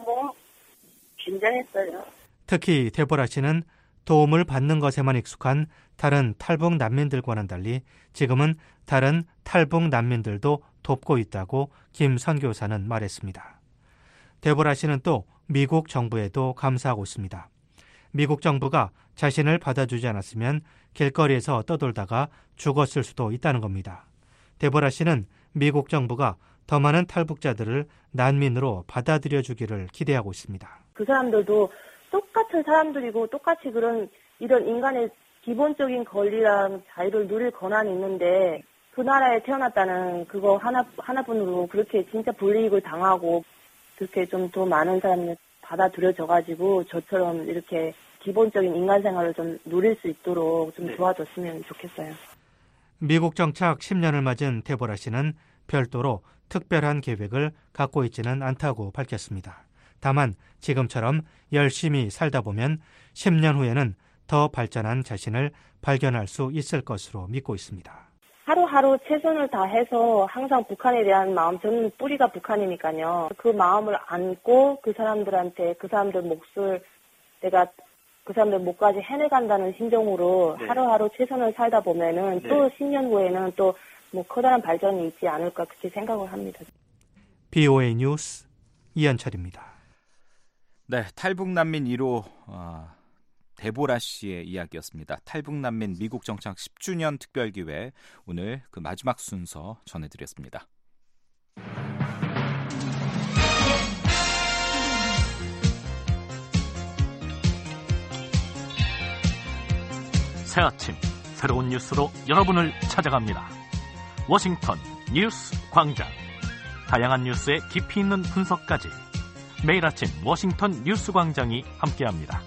굉장했어요. 특히 데보라 씨는 도움을 받는 것에만 익숙한 다른 탈북 난민들과는 달리 지금은 다른 탈북 난민들도 돕고 있다고 김 선교사는 말했습니다. 데보라 씨는 또 미국 정부에도 감사하고 있습니다. 미국 정부가 자신을 받아주지 않았으면 길거리에서 떠돌다가 죽었을 수도 있다는 겁니다. 데보라 씨는 미국 정부가 더 많은 탈북자들을 난민으로 받아들여주기를 기대하고 있습니다. 그 사람들도 똑같은 사람들이고 똑같이 이런 인간의 기본적인 권리랑 자유를 누릴 권한이 있는데 그 나라에 태어났다는 그거 하나뿐으로 그렇게 진짜 불이익을 당하고 그렇게 좀 더 많은 사람이 받아들여져가지고 저처럼 이렇게 기본적인 인간 생활을 좀 누릴 수 있도록 좀 도와줬으면 좋겠어요. 미국 정착 10년을 맞은 데보라 씨는 별도로 특별한 계획을 갖고 있지는 않다고 밝혔습니다. 다만 지금처럼 열심히 살다 보면 10년 후에는 더 발전한 자신을 발견할 수 있을 것으로 믿고 있습니다. 하루하루 최선을 다해서 항상 북한에 대한 마음, 저는 뿌리가 북한이니까요. 그 마음을 안고 그 사람들 몫을 내가 그 사람들 목까지 해내간다는 심정으로 하루하루 최선을 살다 보면은 또 10년 후에는 또 커다란 발전이 있지 않을까 그렇게 생각을 합니다. BOA 뉴스 이현철입니다. 네, 탈북난민 1호 데보라 씨의 이야기였습니다. 탈북난민 미국 정착 10주년 특별기회 오늘 그 마지막 순서 전해드렸습니다. 새 아침 새로운 뉴스로 여러분을 찾아갑니다. 워싱턴 뉴스 광장. 다양한 뉴스의 깊이 있는 분석까지 매일 아침 워싱턴 뉴스 광장이 함께합니다.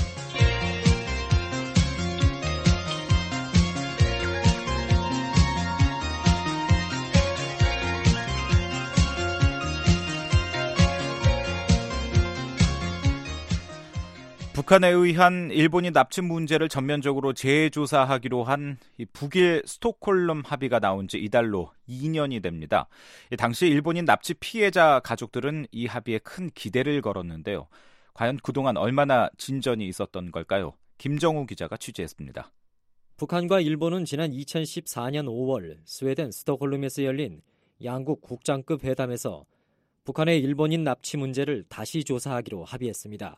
북한에 의한 일본인 납치 문제를 전면적으로 재조사하기로 한 북일 스톡홀름 합의가 나온 지 이달로 2년이 됩니다. 당시 일본인 납치 피해자 가족들은 이 합의에 큰 기대를 걸었는데요. 과연 그동안 얼마나 진전이 있었던 걸까요? 김정우 기자가 취재했습니다. 북한과 일본은 지난 2014년 5월 스웨덴 스톡홀름에서 열린 양국 국장급 회담에서 북한의 일본인 납치 문제를 다시 조사하기로 합의했습니다.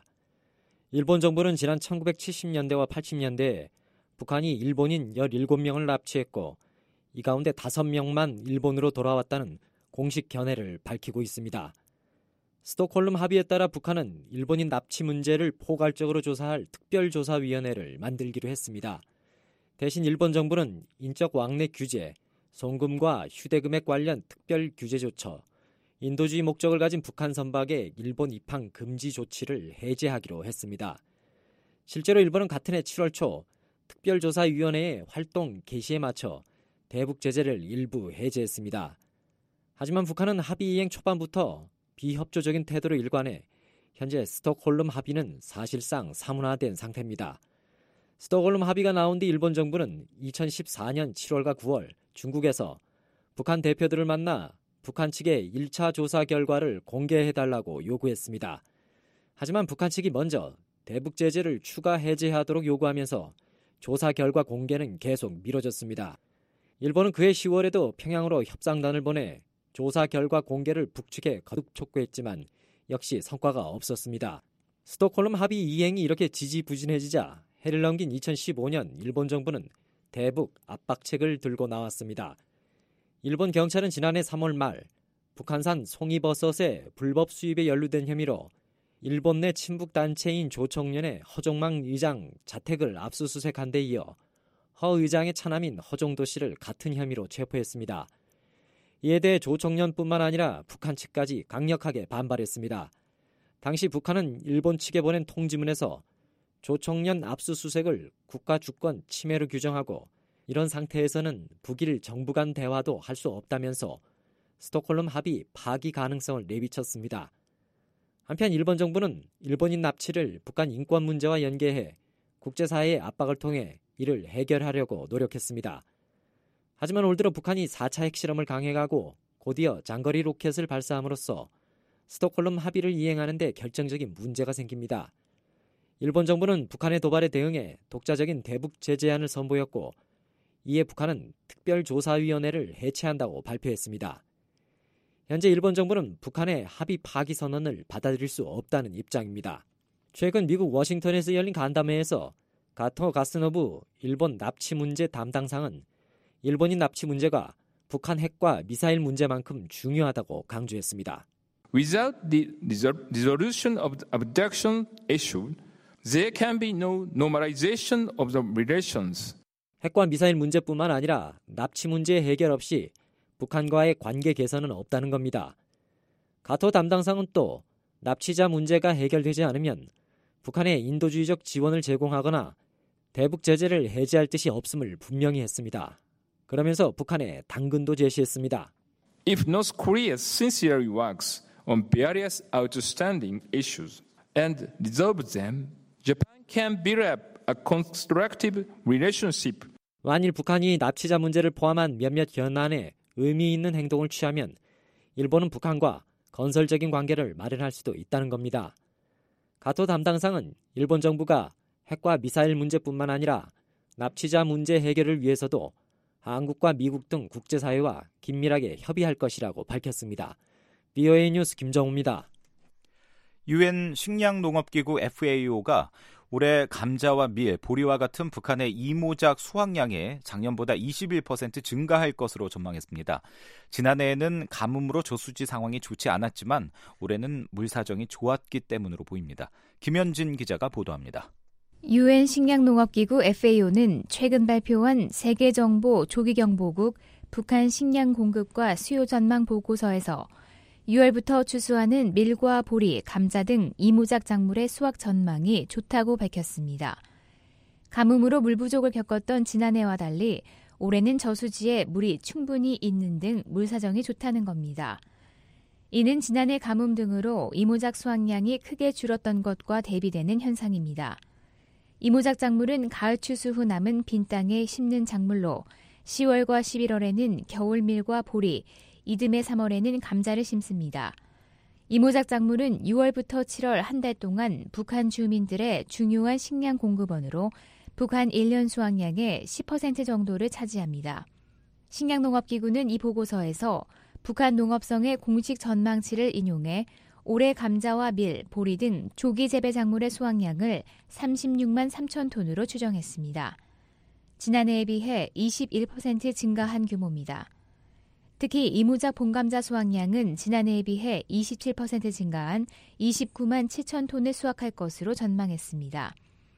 일본 정부는 지난 1970년대와 80년대에 북한이 일본인 17명을 납치했고 이 가운데 5명만 일본으로 돌아왔다는 공식 견해를 밝히고 있습니다. 스톡홀름 합의에 따라 북한은 일본인 납치 문제를 포괄적으로 조사할 특별조사위원회를 만들기로 했습니다. 대신 일본 정부는 인적 왕래 규제, 송금과 휴대금액 관련 특별 규제 조처, 인도주의 목적을 가진 북한 선박의 일본 입항 금지 조치를 해제하기로 했습니다. 실제로 일본은 같은 해 7월 초 특별조사위원회의 활동 개시에 맞춰 대북 제재를 일부 해제했습니다. 하지만 북한은 합의 이행 초반부터 비협조적인 태도로 일관해 현재 스톡홀름 합의는 사실상 사문화된 상태입니다. 스톡홀름 합의가 나온 뒤 일본 정부는 2014년 7월과 9월 중국에서 북한 대표들을 만나 북한 측의 1차 조사 결과를 공개해달라고 요구했습니다. 하지만 북한 측이 먼저 대북 제재를 추가 해제하도록 요구하면서 조사 결과 공개는 계속 미뤄졌습니다. 일본은 그해 10월에도 평양으로 협상단을 보내 조사 결과 공개를 북측에 거듭 촉구했지만 역시 성과가 없었습니다. 스톡홀름 합의 이행이 이렇게 지지부진해지자 해를 넘긴 2015년 일본 정부는 대북 압박책을 들고 나왔습니다. 일본 경찰은 지난해 3월 말 북한산 송이버섯의 불법 수입에 연루된 혐의로 일본 내 친북단체인 조총련의 허종망 의장 자택을 압수수색한 데 이어 허 의장의 차남인 허종도 씨를 같은 혐의로 체포했습니다. 이에 대해 조총련뿐만 아니라 북한 측까지 강력하게 반발했습니다. 당시 북한은 일본 측에 보낸 통지문에서 조총련 압수수색을 국가 주권 침해로 규정하고 이런 상태에서는 북일 정부 간 대화도 할 수 없다면서 스톡홀름 합의 파기 가능성을 내비쳤습니다. 한편 일본 정부는 일본인 납치를 북한 인권 문제와 연계해 국제사회의 압박을 통해 이를 해결하려고 노력했습니다. 하지만 올 들어 북한이 4차 핵실험을 강행하고 곧이어 장거리 로켓을 발사함으로써 스톡홀름 합의를 이행하는 데 결정적인 문제가 생깁니다. 일본 정부는 북한의 도발에 대응해 독자적인 대북 제재안을 선보였고 이에 북한은 특별조사위원회를 해체한다고 발표했습니다. 현재 일본 정부는 북한의 합의 파기 선언을 받아들일 수 없다는 입장입니다. 최근 미국 워싱턴에서 열린 간담회에서 가토 가스노부 일본 납치 문제 담당상은 일본인 납치 문제가 북한 핵과 미사일 문제만큼 중요하다고 강조했습니다. Without the resolution of the abduction issue, there can be no normalization of the relations. 핵과 미사일 문제뿐만 아니라 납치 문제 해결 없이 북한과의 관계 개선은 없다는 겁니다. 가토 담당상은 또 납치자 문제가 해결되지 않으면 북한에 인도주의적 지원을 제공하거나 대북 제재를 해제할 뜻이 없음을 분명히 했습니다. 그러면서 북한에 당근도 제시했습니다. If North Korea sincerely works on various outstanding issues and resolves them, Japan can build up a constructive relationship. 만일 북한이 납치자 문제를 포함한 몇몇 현안에 의미 있는 행동을 취하면 일본은 북한과 건설적인 관계를 마련할 수도 있다는 겁니다. 가토 담당상은 일본 정부가 핵과 미사일 문제뿐만 아니라 납치자 문제 해결을 위해서도 한국과 미국 등 국제사회와 긴밀하게 협의할 것이라고 밝혔습니다. BOA 뉴스 김정우입니다. 유엔 식량농업기구 FAO가 올해 감자와 밀, 보리와 같은 북한의 이모작 수확량이 작년보다 21% 증가할 것으로 전망했습니다. 지난해에는 가뭄으로 저수지 상황이 좋지 않았지만 올해는 물 사정이 좋았기 때문으로 보입니다. 김현진 기자가 보도합니다. 유엔 식량농업기구 FAO는 최근 발표한 세계정보 조기경보국 북한 식량 공급과 수요 전망 보고서에서 6월부터 추수하는 밀과 보리, 감자 등 이모작 작물의 수확 전망이 좋다고 밝혔습니다. 가뭄으로 물 부족을 겪었던 지난해와 달리 올해는 저수지에 물이 충분히 있는 등 물 사정이 좋다는 겁니다. 이는 지난해 가뭄 등으로 이모작 수확량이 크게 줄었던 것과 대비되는 현상입니다. 이모작 작물은 가을 추수 후 남은 빈 땅에 심는 작물로 10월과 11월에는 겨울밀과 보리, 이듬해 3월에는 감자를 심습니다. 이모작 작물은 6월부터 7월 한 달 동안 북한 주민들의 중요한 식량 공급원으로 북한 1년 수확량의 10% 정도를 차지합니다. 식량농업기구는 이 보고서에서 북한 농업성의 공식 전망치를 인용해 올해 감자와 밀, 보리 등 조기 재배 작물의 수확량을 36만 3천 톤으로 추정했습니다. 지난해에 비해 21% 증가한 규모입니다. 특히 이모작 본감자 수확량은 지난해에 비해 27% 증가한 29만 7천 톤을 수확할 것으로 전망했습니다.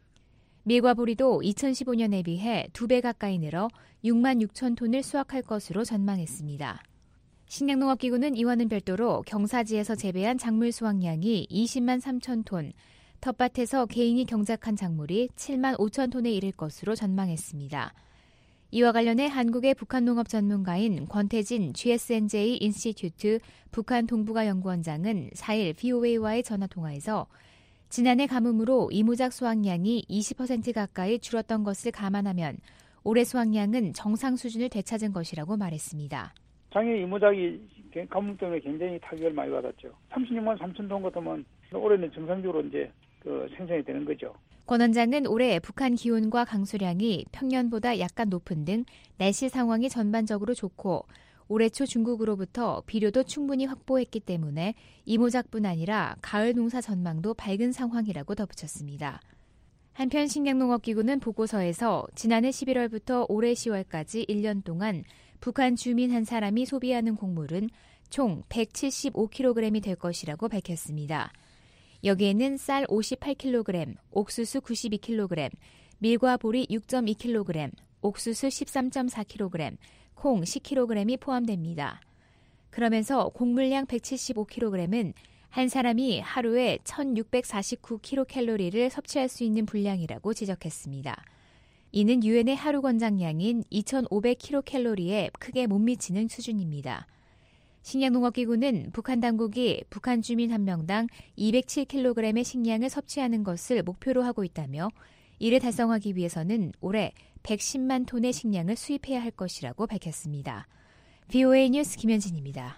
밀과 보리도 2015년에 비해 2배 가까이 늘어 6만 6천 톤을 수확할 것으로 전망했습니다. 식량농업기구는 이와는 별도로 경사지에서 재배한 작물 수확량이 20만 3천 톤, 텃밭에서 개인이 경작한 작물이 7만 5천 톤에 이를 것으로 전망했습니다. 이와 관련해 한국의 북한 농업 전문가인 권태진 GSNJ 인스티튜트 북한 동북아 연구원장은 4일 VOA와의 전화통화에서 지난해 가뭄으로 이모작 수확량이 20% 가까이 줄었던 것을 감안하면 올해 수확량은 정상 수준을 되찾은 것이라고 말했습니다. 작년 이모작이 가뭄 때문에 굉장히 타격을 많이 받았죠. 36만 3천 톤 같으면 올해는 정상적으로 이제 생산이 되는 거죠. 권 원장은 올해 북한 기온과 강수량이 평년보다 약간 높은 등 날씨 상황이 전반적으로 좋고 올해 초 중국으로부터 비료도 충분히 확보했기 때문에 이모작뿐 아니라 가을 농사 전망도 밝은 상황이라고 덧붙였습니다. 한편 식량농업기구는 보고서에서 지난해 11월부터 올해 10월까지 1년 동안 북한 주민 한 사람이 소비하는 곡물은 총 175kg이 될 것이라고 밝혔습니다. 여기에는 쌀 58kg, 옥수수 92kg, 밀과 보리 6.2kg, 옥수수 13.4kg, 콩 10kg이 포함됩니다. 그러면서 곡물량 175kg은 한 사람이 하루에 1649kcal를 섭취할 수 있는 분량이라고 지적했습니다. 이는 유엔의 하루 권장량인 2500kcal에 크게 못 미치는 수준입니다. 식량농업기구는 북한 당국이 북한 주민 한 명당 207kg의 식량을 섭취하는 것을 목표로 하고 있다며 이를 달성하기 위해서는 올해 110만 톤의 식량을 수입해야 할 것이라고 밝혔습니다. VOA 뉴스 김현진입니다.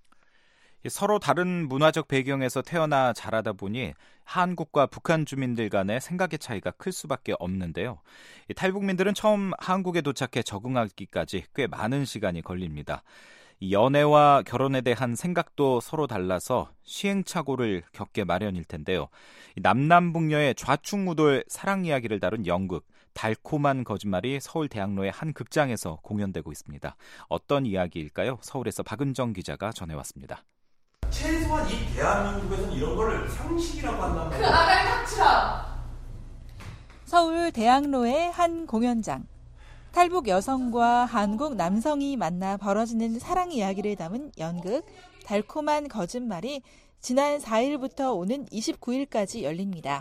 서로 다른 문화적 배경에서 태어나 자라다 보니 한국과 북한 주민들 간의 생각의 차이가 클 수밖에 없는데요. 탈북민들은 처음 한국에 도착해 적응하기까지 꽤 많은 시간이 걸립니다. 연애와 결혼에 대한 생각도 서로 달라서 시행착오를 겪게 마련일 텐데요. 남남북녀의 좌충우돌 사랑 이야기를 다룬 연극 달콤한 거짓말이 서울대학로의 한 극장에서 공연되고 있습니다. 어떤 이야기일까요? 서울에서 박은정 기자가 전해왔습니다. 최소한 이 대한민국에서는 이런 걸 상식이라고 한다면 그 아가리 닥치라! 서울 대학로의 한 공연장. 탈북 여성과 한국 남성이 만나 벌어지는 사랑 이야기를 담은 연극 달콤한 거짓말이 지난 4일부터 오는 29일까지 열립니다.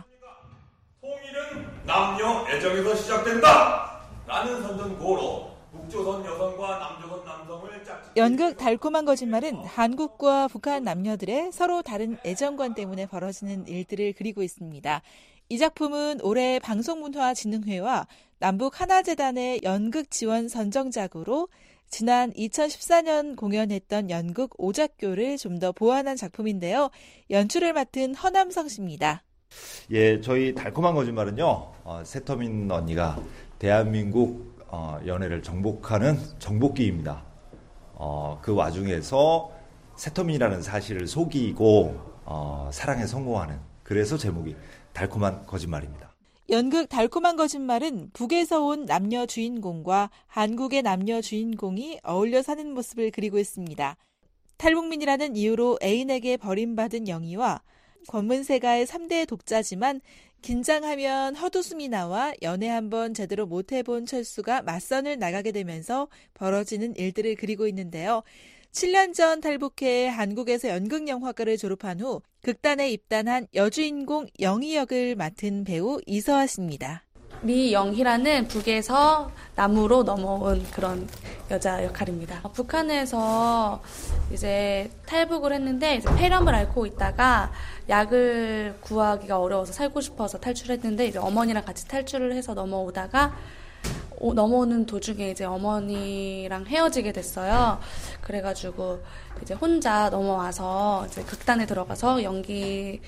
통일은 남녀 애정에서 시작된다! 라는 선전구호로 북조선 여성과 남조선 남성을 연극 달콤한 거짓말은 한국과 북한 남녀들의 서로 다른 애정관 때문에 벌어지는 일들을 그리고 있습니다. 이 작품은 올해 방송문화진흥회와 남북하나재단의 연극 지원 선정작으로 지난 2014년 공연했던 연극 오작교를 좀 더 보완한 작품인데요. 연출을 맡은 허남성 씨입니다. 예, 저희 달콤한 거짓말은요. 새터민 언니가 대한민국 연애를 정복하는 정복기입니다. 그 와중에서 새터민이라는 사실을 속이고 사랑에 성공하는, 그래서 제목이 달콤한 거짓말입니다. 연극 달콤한 거짓말은 북에서 온 남녀 주인공과 한국의 남녀 주인공이 어울려 사는 모습을 그리고 있습니다. 탈북민이라는 이유로 애인에게 버림받은 영희와 권문세가의 3대 독자지만 긴장하면 헛웃음이 나와 연애 한번 제대로 못해본 철수가 맞선을 나가게 되면서 벌어지는 일들을 그리고 있는데요. 7년 전 탈북해 한국에서 연극영화과를 졸업한 후 극단에 입단한 여주인공 영희 역을 맡은 배우 이서아 씨입니다. 미영희라는 북에서 남으로 넘어온 그런 여자 역할입니다. 북한에서 이제 탈북을 했는데 이제 폐렴을 앓고 있다가 약을 구하기가 어려워서 살고 싶어서 탈출했는데 이제 어머니랑 같이 탈출을 해서 넘어오다가 넘어오는 도중에 이제 어머니랑 헤어지게 됐어요. 그래가지고 이제 혼자 넘어와서 이제 극단에 들어가서 연극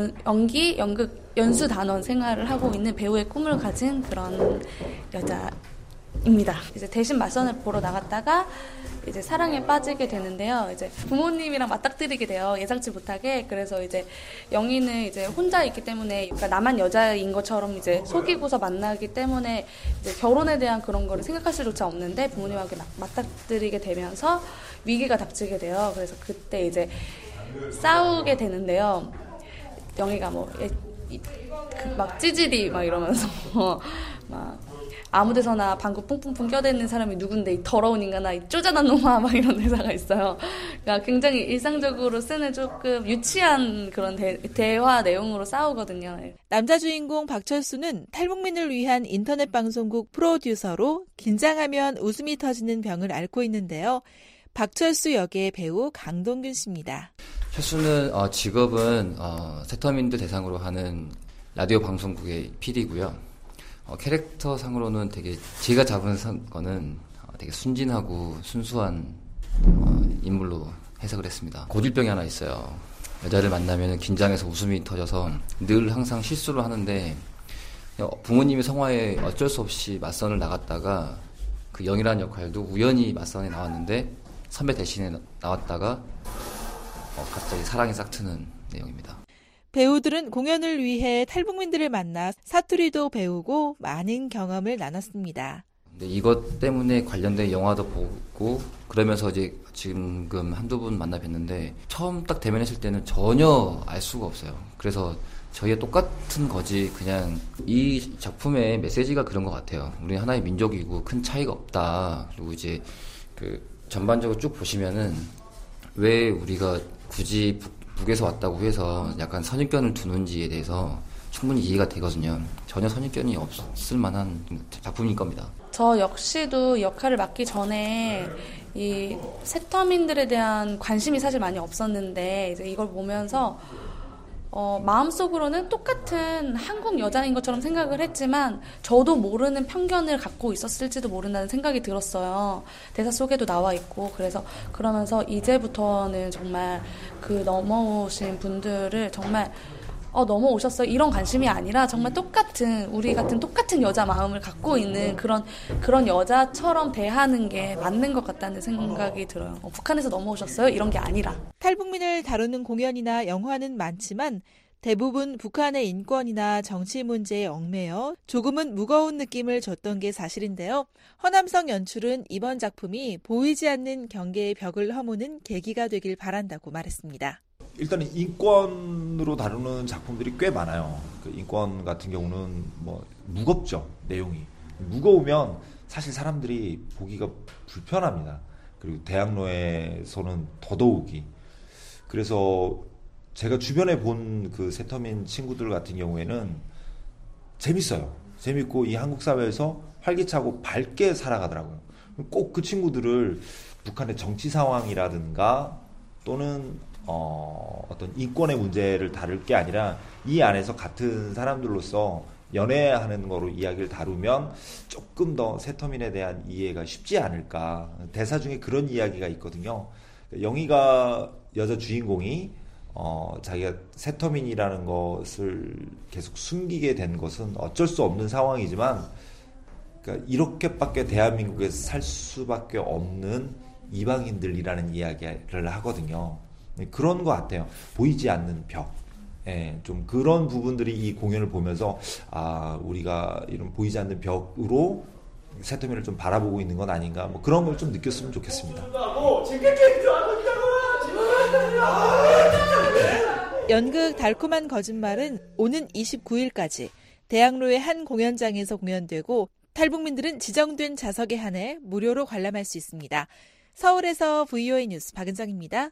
연수 단원 생활을 하고 있는 배우의 꿈을 가진 그런 여자입니다. 이제 대신 맞선을 보러 나갔다가 이제 사랑에 빠지게 되는데요. 이제 부모님이랑 맞닥뜨리게 돼요. 예상치 못하게. 그래서 이제 영희는 이제 혼자 있기 때문에, 그러니까 나만 여자인 것처럼 이제 속이고서 만나기 때문에 이제 결혼에 대한 그런 거를 생각할 수조차 없는데 부모님하고 맞닥뜨리게 되면서 위기가 닥치게 돼요. 그래서 그때 이제 싸우게 되는데요. 영희가 막 찌질이 막 이러면서 막 아무데서나 방구 뿡뿡뿡 껴대는 사람이 누군데 이 더러운 인간아, 이 쪼잔한 놈아, 막 이런 대사가 있어요. 그러니까 굉장히 일상적으로 쓰는 조금 유치한 그런 대화 내용으로 싸우거든요. 남자 주인공 박철수는 탈북민을 위한 인터넷 방송국 프로듀서로 긴장하면 웃음이 터지는 병을 앓고 있는데요. 박철수 역의 배우 강동균 씨입니다. 철수는 직업은 세터민들 대상으로 하는 라디오 방송국의 PD고요. 캐릭터 상으로는 되게 제가 잡은 거는 되게 순진하고 순수한 인물로 해석을 했습니다. 고질병이 하나 있어요. 여자를 만나면 긴장해서 웃음이 터져서 늘 항상 실수를 하는데 부모님의 성화에 어쩔 수 없이 맞선을 나갔다가 그 영이라는 역할도 우연히 맞선에 나왔는데 선배 대신에 나왔다가 갑자기 사랑이 싹 트는 내용입니다. 배우들은 공연을 위해 탈북민들을 만나 사투리도 배우고 많은 경험을 나눴습니다. 근데 이것 때문에 관련된 영화도 보고 그러면서 이제 지금 한두 분 만나 뵀는데 처음 딱 대면했을 때는 전혀 알 수가 없어요. 그래서 저희의 똑같은 거지 그냥 이 작품의 메시지가 그런 것 같아요. 우리는 하나의 민족이고 큰 차이가 없다. 그리고 이제 그 전반적으로 쭉 보시면은 왜 우리가 굳이 북에서 왔다고 해서 약간 선입견을 두는지에 대해서 충분히 이해가 되거든요. 전혀 선입견이 없을 만한 작품일 겁니다. 저 역시도 역할을 맡기 전에 이 세터민들에 대한 관심이 사실 많이 없었는데 이제 이걸 보면서 마음속으로는 똑같은 한국 여자인 것처럼 생각을 했지만 저도 모르는 편견을 갖고 있었을지도 모른다는 생각이 들었어요. 대사 속에도 나와 있고. 그래서 그러면서 이제부터는 정말 그 넘어오신 분들을 정말 넘어오셨어요. 이런 관심이 아니라 정말 우리 같은 똑같은 여자 마음을 갖고 있는 그런 여자처럼 대하는 게 맞는 것 같다는 생각이 들어요. 북한에서 넘어오셨어요? 이런 게 아니라. 탈북민을 다루는 공연이나 영화는 많지만 대부분 북한의 인권이나 정치 문제에 얽매여 조금은 무거운 느낌을 줬던 게 사실인데요. 허남성 연출은 이번 작품이 보이지 않는 경계의 벽을 허무는 계기가 되길 바란다고 말했습니다. 일단은 인권으로 다루는 작품들이 꽤 많아요. 그 인권 같은 경우는 무겁죠. 내용이 무거우면 사실 사람들이 보기가 불편합니다. 그리고 대학로에서는 더더욱이. 그래서 제가 주변에 본 그 세터민 친구들 같은 경우에는 재밌어요. 재밌고 이 한국 사회에서 활기차고 밝게 살아가더라고요. 꼭 그 친구들을 북한의 정치 상황이라든가 또는 어떤 인권의 문제를 다룰 게 아니라 이 안에서 같은 사람들로서 연애하는 거로 이야기를 다루면 조금 더 세터민에 대한 이해가 쉽지 않을까. 대사 중에 그런 이야기가 있거든요. 영희가 여자 주인공이 자기가 세터민이라는 것을 계속 숨기게 된 것은 어쩔 수 없는 상황이지만 그러니까 이렇게밖에 대한민국에서 살 수밖에 없는 이방인들이라는 이야기를 하거든요. 그런 것 같아요. 보이지 않는 벽. 좀 그런 부분들이 이 공연을 보면서 우리가 이런 보이지 않는 벽으로 세터민을 좀 바라보고 있는 건 아닌가 그런 걸 좀 느꼈으면 좋겠습니다. 연극 달콤한 거짓말은 오는 29일까지 대학로의 한 공연장에서 공연되고 탈북민들은 지정된 좌석에 한해 무료로 관람할 수 있습니다. 서울에서 VOA 뉴스 박은정입니다.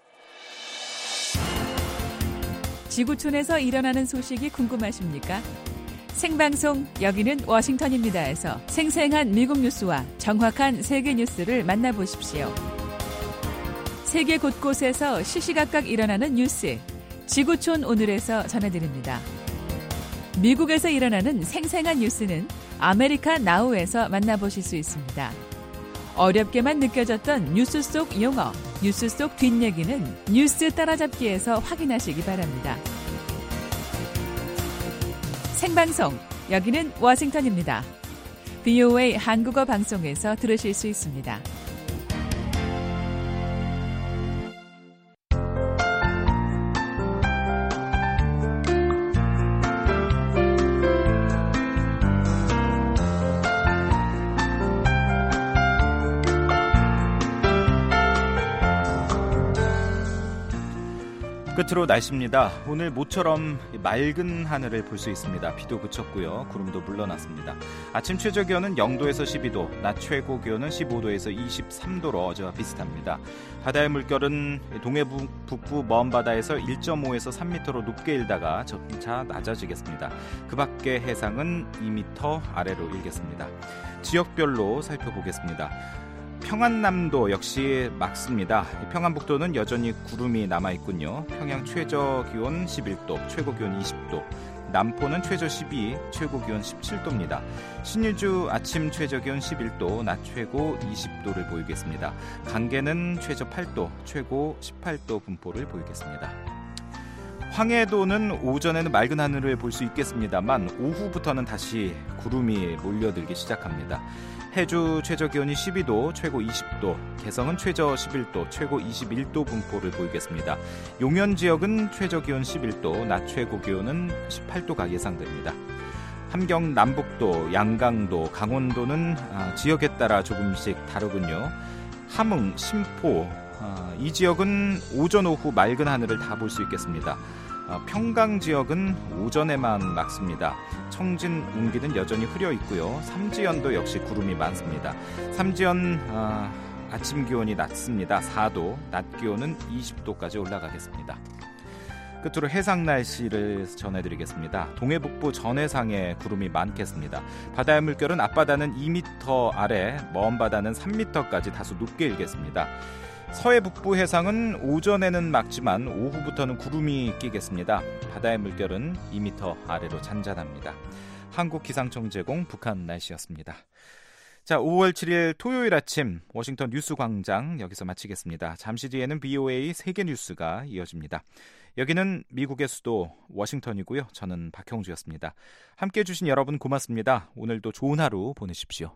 지구촌에서 일어나는 소식이 궁금하십니까? 생방송 여기는 워싱턴입니다에서 생생한 미국 뉴스와 정확한 세계 뉴스를 만나보십시오. 세계 곳곳에서 시시각각 일어나는 뉴스, 지구촌 오늘에서 전해드립니다. 미국에서 일어나는 생생한 뉴스는 아메리카 나우에서 만나보실 수 있습니다. 어렵게만 느껴졌던 뉴스 속 용어, 뉴스 속 뒷얘기는 뉴스 따라잡기에서 확인하시기 바랍니다. 생방송, 여기는 워싱턴입니다. VOA 한국어 방송에서 들으실 수 있습니다. 끝으로 날씨입니다. 오늘 모처럼 맑은 하늘을 볼 수 있습니다. 비도 그쳤고요. 구름도 물러났습니다. 아침 최저 기온은 0도에서 12도, 낮 최고 기온은 15도에서 23도로 어제와 비슷합니다. 바다의 물결은 동해북부 먼 바다에서 1.5에서 3m로 높게 일다가 점차 낮아지겠습니다. 그 밖의 해상은 2m 아래로 일겠습니다. 지역별로 살펴보겠습니다. 평안남도 역시 맑습니다. 평안북도는 여전히 구름이 남아있군요. 평양 최저 기온 11도, 최고 기온 20도. 남포는 최저 12, 최고 기온 17도입니다. 신의주 아침 최저 기온 11도, 낮 최고 20도를 보이겠습니다. 강계는 최저 8도, 최고 18도 분포를 보이겠습니다. 황해도는 오전에는 맑은 하늘을 볼 수 있겠습니다만 오후부터는 다시 구름이 몰려들기 시작합니다. 해주 최저 기온이 12도, 최고 20도, 개성은 최저 11도, 최고 21도 분포를 보이겠습니다. 용현 지역은 최저 기온 11도, 낮 최고 기온은 18도가 예상됩니다. 함경 남북도, 양강도, 강원도는 지역에 따라 조금씩 다르군요. 함흥, 심포, 이 지역은 오전 오후 맑은 하늘을 다 볼 수 있겠습니다. 평강 지역은 오전에만 맑습니다. 청진, 웅기는 여전히 흐려 있고요. 삼지연도 역시 구름이 많습니다. 삼지연 아침 기온이 낮습니다. 4도, 낮 기온은 20도까지 올라가겠습니다. 끝으로 해상 날씨를 전해드리겠습니다. 동해북부 전해상에 구름이 많겠습니다. 바다의 물결은 앞바다는 2m 아래, 먼 바다는 3m까지 다소 높게 일겠습니다. 서해 북부 해상은 오전에는 맑지만 오후부터는 구름이 끼겠습니다. 바다의 물결은 2m 아래로 잔잔합니다. 한국기상청 제공 북한 날씨였습니다. 자, 5월 7일 토요일 아침 워싱턴 뉴스광장 여기서 마치겠습니다. 잠시 뒤에는 BOA 세계 뉴스가 이어집니다. 여기는 미국의 수도 워싱턴이고요. 저는 박형주였습니다. 함께해 주신 여러분 고맙습니다. 오늘도 좋은 하루 보내십시오.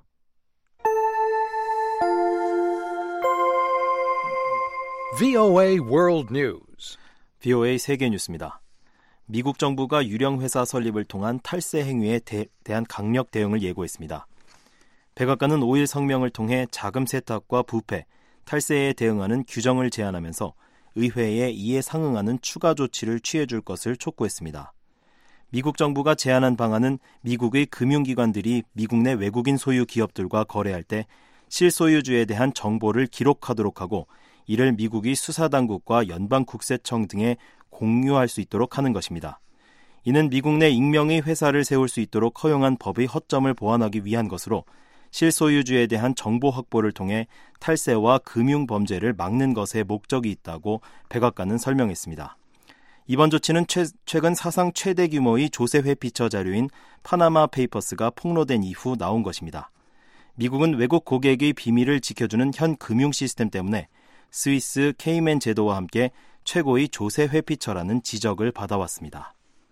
VOA World News. VOA 세계 뉴스입니다. 미국 정부가 유령 회사 설립을 통한 탈세 행위에 대한 강력 대응을 예고했습니다. 백악관은 5일 성명을 통해 자금 세탁과 부패, 탈세에 대응하는 규정을 제안하면서 의회에 이에 상응하는 추가 조치를 취해줄 것을 촉구했습니다. 미국 정부가 제안한 방안은 미국의 금융기관들이 미국 내 외국인 소유 기업들과 거래할 때 실소유주에 대한 정보를 기록하도록 하고 이를 미국이 수사당국과 연방국세청 등에 공유할 수 있도록 하는 것입니다. 이는 미국 내 익명의 회사를 세울 수 있도록 허용한 법의 허점을 보완하기 위한 것으로 실소유주에 대한 정보 확보를 통해 탈세와 금융범죄를 막는 것에 목적이 있다고 백악관은 설명했습니다. 이번 조치는 최근 사상 최대 규모의 조세 회피처 자료인 파나마 페이퍼스가 폭로된 이후 나온 것입니다. 미국은 외국 고객의 비밀을 지켜주는 현 금융 시스템 때문에 스위스 케이맨 제도와 함께 최고의 조세 회피처라는 지적을 받아왔습니다.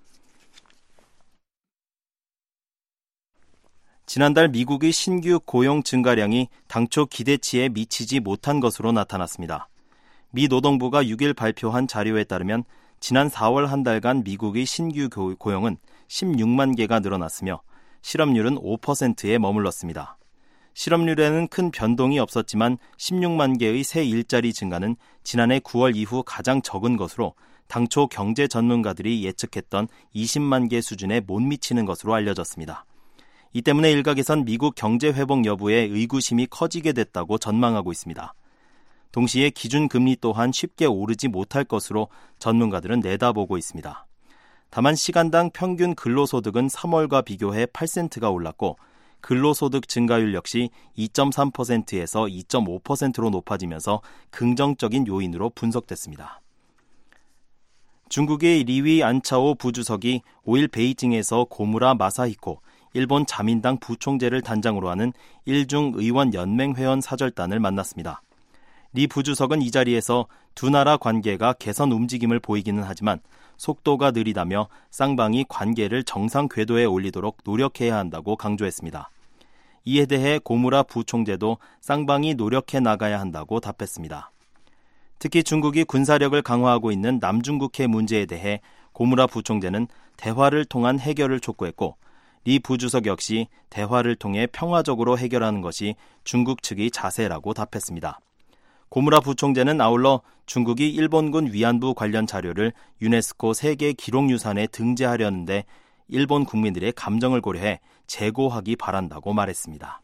지난달 미국의 신규 고용 증가량이 당초 기대치에 미치지 못한 것으로 나타났습니다. 미 노동부가 6일 발표한 자료에 따르면 지난 4월 한 달간 미국의 신규 고용은 16만 개가 늘어났으며 실업률은 5%에 머물렀습니다. 실업률에는 큰 변동이 없었지만 16만 개의 새 일자리 증가는 지난해 9월 이후 가장 적은 것으로 당초 경제 전문가들이 예측했던 20만 개 수준에 못 미치는 것으로 알려졌습니다. 이 때문에 일각에선 미국 경제 회복 여부에 의구심이 커지게 됐다고 전망하고 있습니다. 동시에 기준금리 또한 쉽게 오르지 못할 것으로 전문가들은 내다보고 있습니다. 다만 시간당 평균 근로소득은 3월과 비교해 8센트가 올랐고 근로소득 증가율 역시 2.3%에서 2.5%로 높아지면서 긍정적인 요인으로 분석됐습니다. 중국의 리위 안차오 부주석이 5일 베이징에서 고무라 마사히코 일본 자민당 부총재를 단장으로 하는 일중 의원 연맹 회원 사절단을 만났습니다. 리 부주석은 이 자리에서 두 나라 관계가 개선 움직임을 보이기는 하지만 속도가 느리다며 쌍방이 관계를 정상 궤도에 올리도록 노력해야 한다고 강조했습니다. 이에 대해 고무라 부총재도 쌍방이 노력해 나가야 한다고 답했습니다. 특히 중국이 군사력을 강화하고 있는 남중국해 문제에 대해 고무라 부총재는 대화를 통한 해결을 촉구했고 리 부주석 역시 대화를 통해 평화적으로 해결하는 것이 중국 측의 자세라고 답했습니다. 고무라 부총재는 아울러 중국이 일본군 위안부 관련 자료를 유네스코 세계 기록유산에 등재하려는데 일본 국민들의 감정을 고려해 재고하기 바란다고 말했습니다.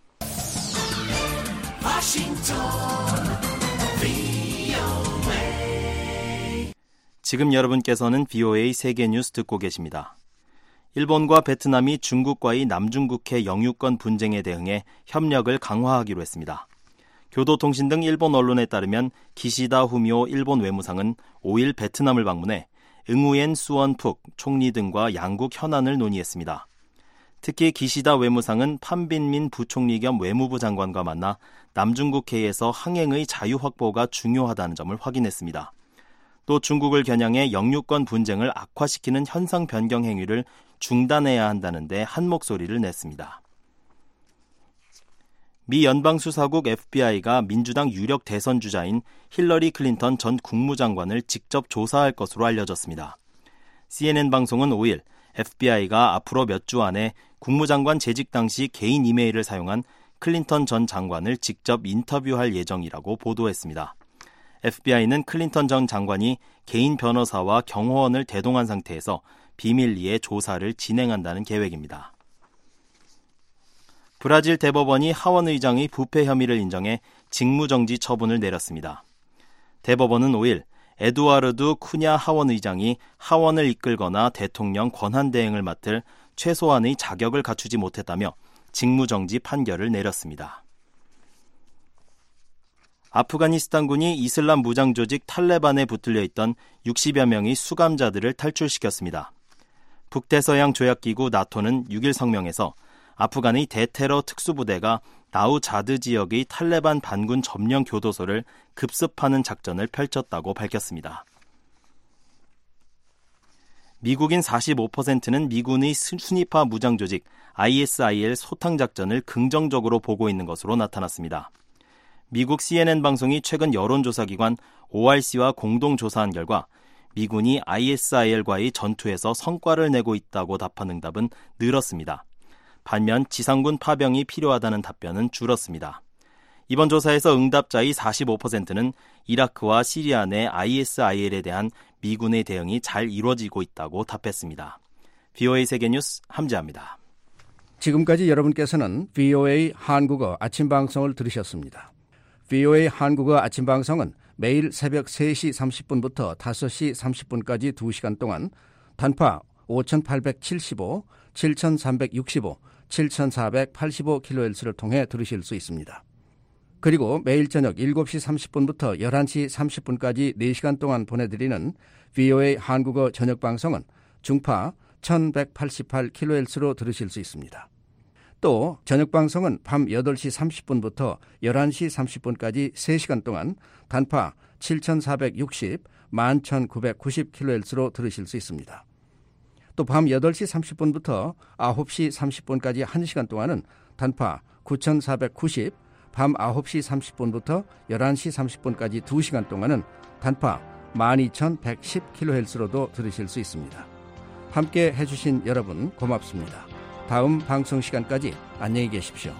지금 여러분께서는 VOA 세계뉴스 듣고 계십니다. 일본과 베트남이 중국과의 남중국해 영유권 분쟁에 대응해 협력을 강화하기로 했습니다. 교도통신 등 일본 언론에 따르면 기시다 후미오 일본 외무상은 5일 베트남을 방문해 응우엔 수원푹 총리 등과 양국 현안을 논의했습니다. 특히 기시다 외무상은 판빈민 부총리 겸 외무부 장관과 만나 남중국해에서 항행의 자유 확보가 중요하다는 점을 확인했습니다. 또 중국을 겨냥해 영유권 분쟁을 악화시키는 현상 변경 행위를 중단해야 한다는데 한 목소리를 냈습니다. 미 연방수사국 FBI가 민주당 유력 대선 주자인 힐러리 클린턴 전 국무장관을 직접 조사할 것으로 알려졌습니다. CNN 방송은 5일 FBI가 앞으로 몇 주 안에 국무장관 재직 당시 개인 이메일을 사용한 클린턴 전 장관을 직접 인터뷰할 예정이라고 보도했습니다. FBI는 클린턴 전 장관이 개인 변호사와 경호원을 대동한 상태에서 비밀리에 조사를 진행한다는 계획입니다. 브라질 대법원이 하원 의장의 부패 혐의를 인정해 직무정지 처분을 내렸습니다. 대법원은 5일 에두아르두 쿠냐 하원 의장이 하원을 이끌거나 대통령 권한대행을 맡을 최소한의 자격을 갖추지 못했다며 직무정지 판결을 내렸습니다. 아프가니스탄군이 이슬람 무장 조직 탈레반에 붙들려 있던 60여 명의 수감자들을 탈출시켰습니다. 북대서양 조약기구 나토는 6일 성명에서 아프간의 대테러 특수부대가 나우자드 지역의 탈레반 반군 점령 교도소를 급습하는 작전을 펼쳤다고 밝혔습니다. 미국인 45%는 미군의 순위파 무장조직 ISIL 소탕작전을 긍정적으로 보고 있는 것으로 나타났습니다. 미국 CNN 방송이 최근 여론조사기관 ORC와 공동조사한 결과 미군이 ISIL과의 전투에서 성과를 내고 있다고 답한 응답은 늘었습니다. 반면 지상군 파병이 필요하다는 답변은 줄었습니다. 이번 조사에서 응답자의 45%는 이라크와 시리아 내 ISIL에 대한 미군의 대응이 잘 이루어지고 있다고 답했습니다. VOA 세계뉴스 함재합니다. 지금까지 여러분께서는 VOA 한국어 아침방송을 들으셨습니다. VOA 한국어 아침방송은 매일 새벽 3시 30분부터 5시 30분까지 2시간 동안 단파 5875, 7365, 7485kHz를 통해 들으실 수 있습니다. 그리고 매일 저녁 7시 30분부터 11시 30분까지 4시간 동안 보내드리는 VOA 한국어 저녁방송은 중파 1188kHz로 들으실 수 있습니다. 또 저녁방송은 밤 8시 30분부터 11시 30분까지 3시간 동안 단파 7460, 11990kHz로 들으실 수 있습니다. 또 밤 8시 30분부터 9시 30분까지 1시간 동안은 단파 9490, 밤 9시 30분부터 11시 30분까지 2시간 동안은 단파 12110kHz로도 들으실 수 있습니다. 함께 해주신 여러분 고맙습니다. 다음 방송 시간까지 안녕히 계십시오.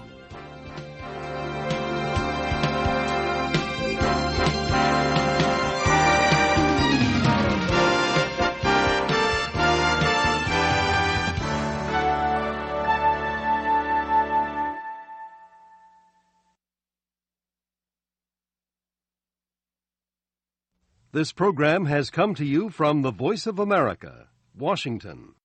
This program has come to you from the Voice of America, Washington.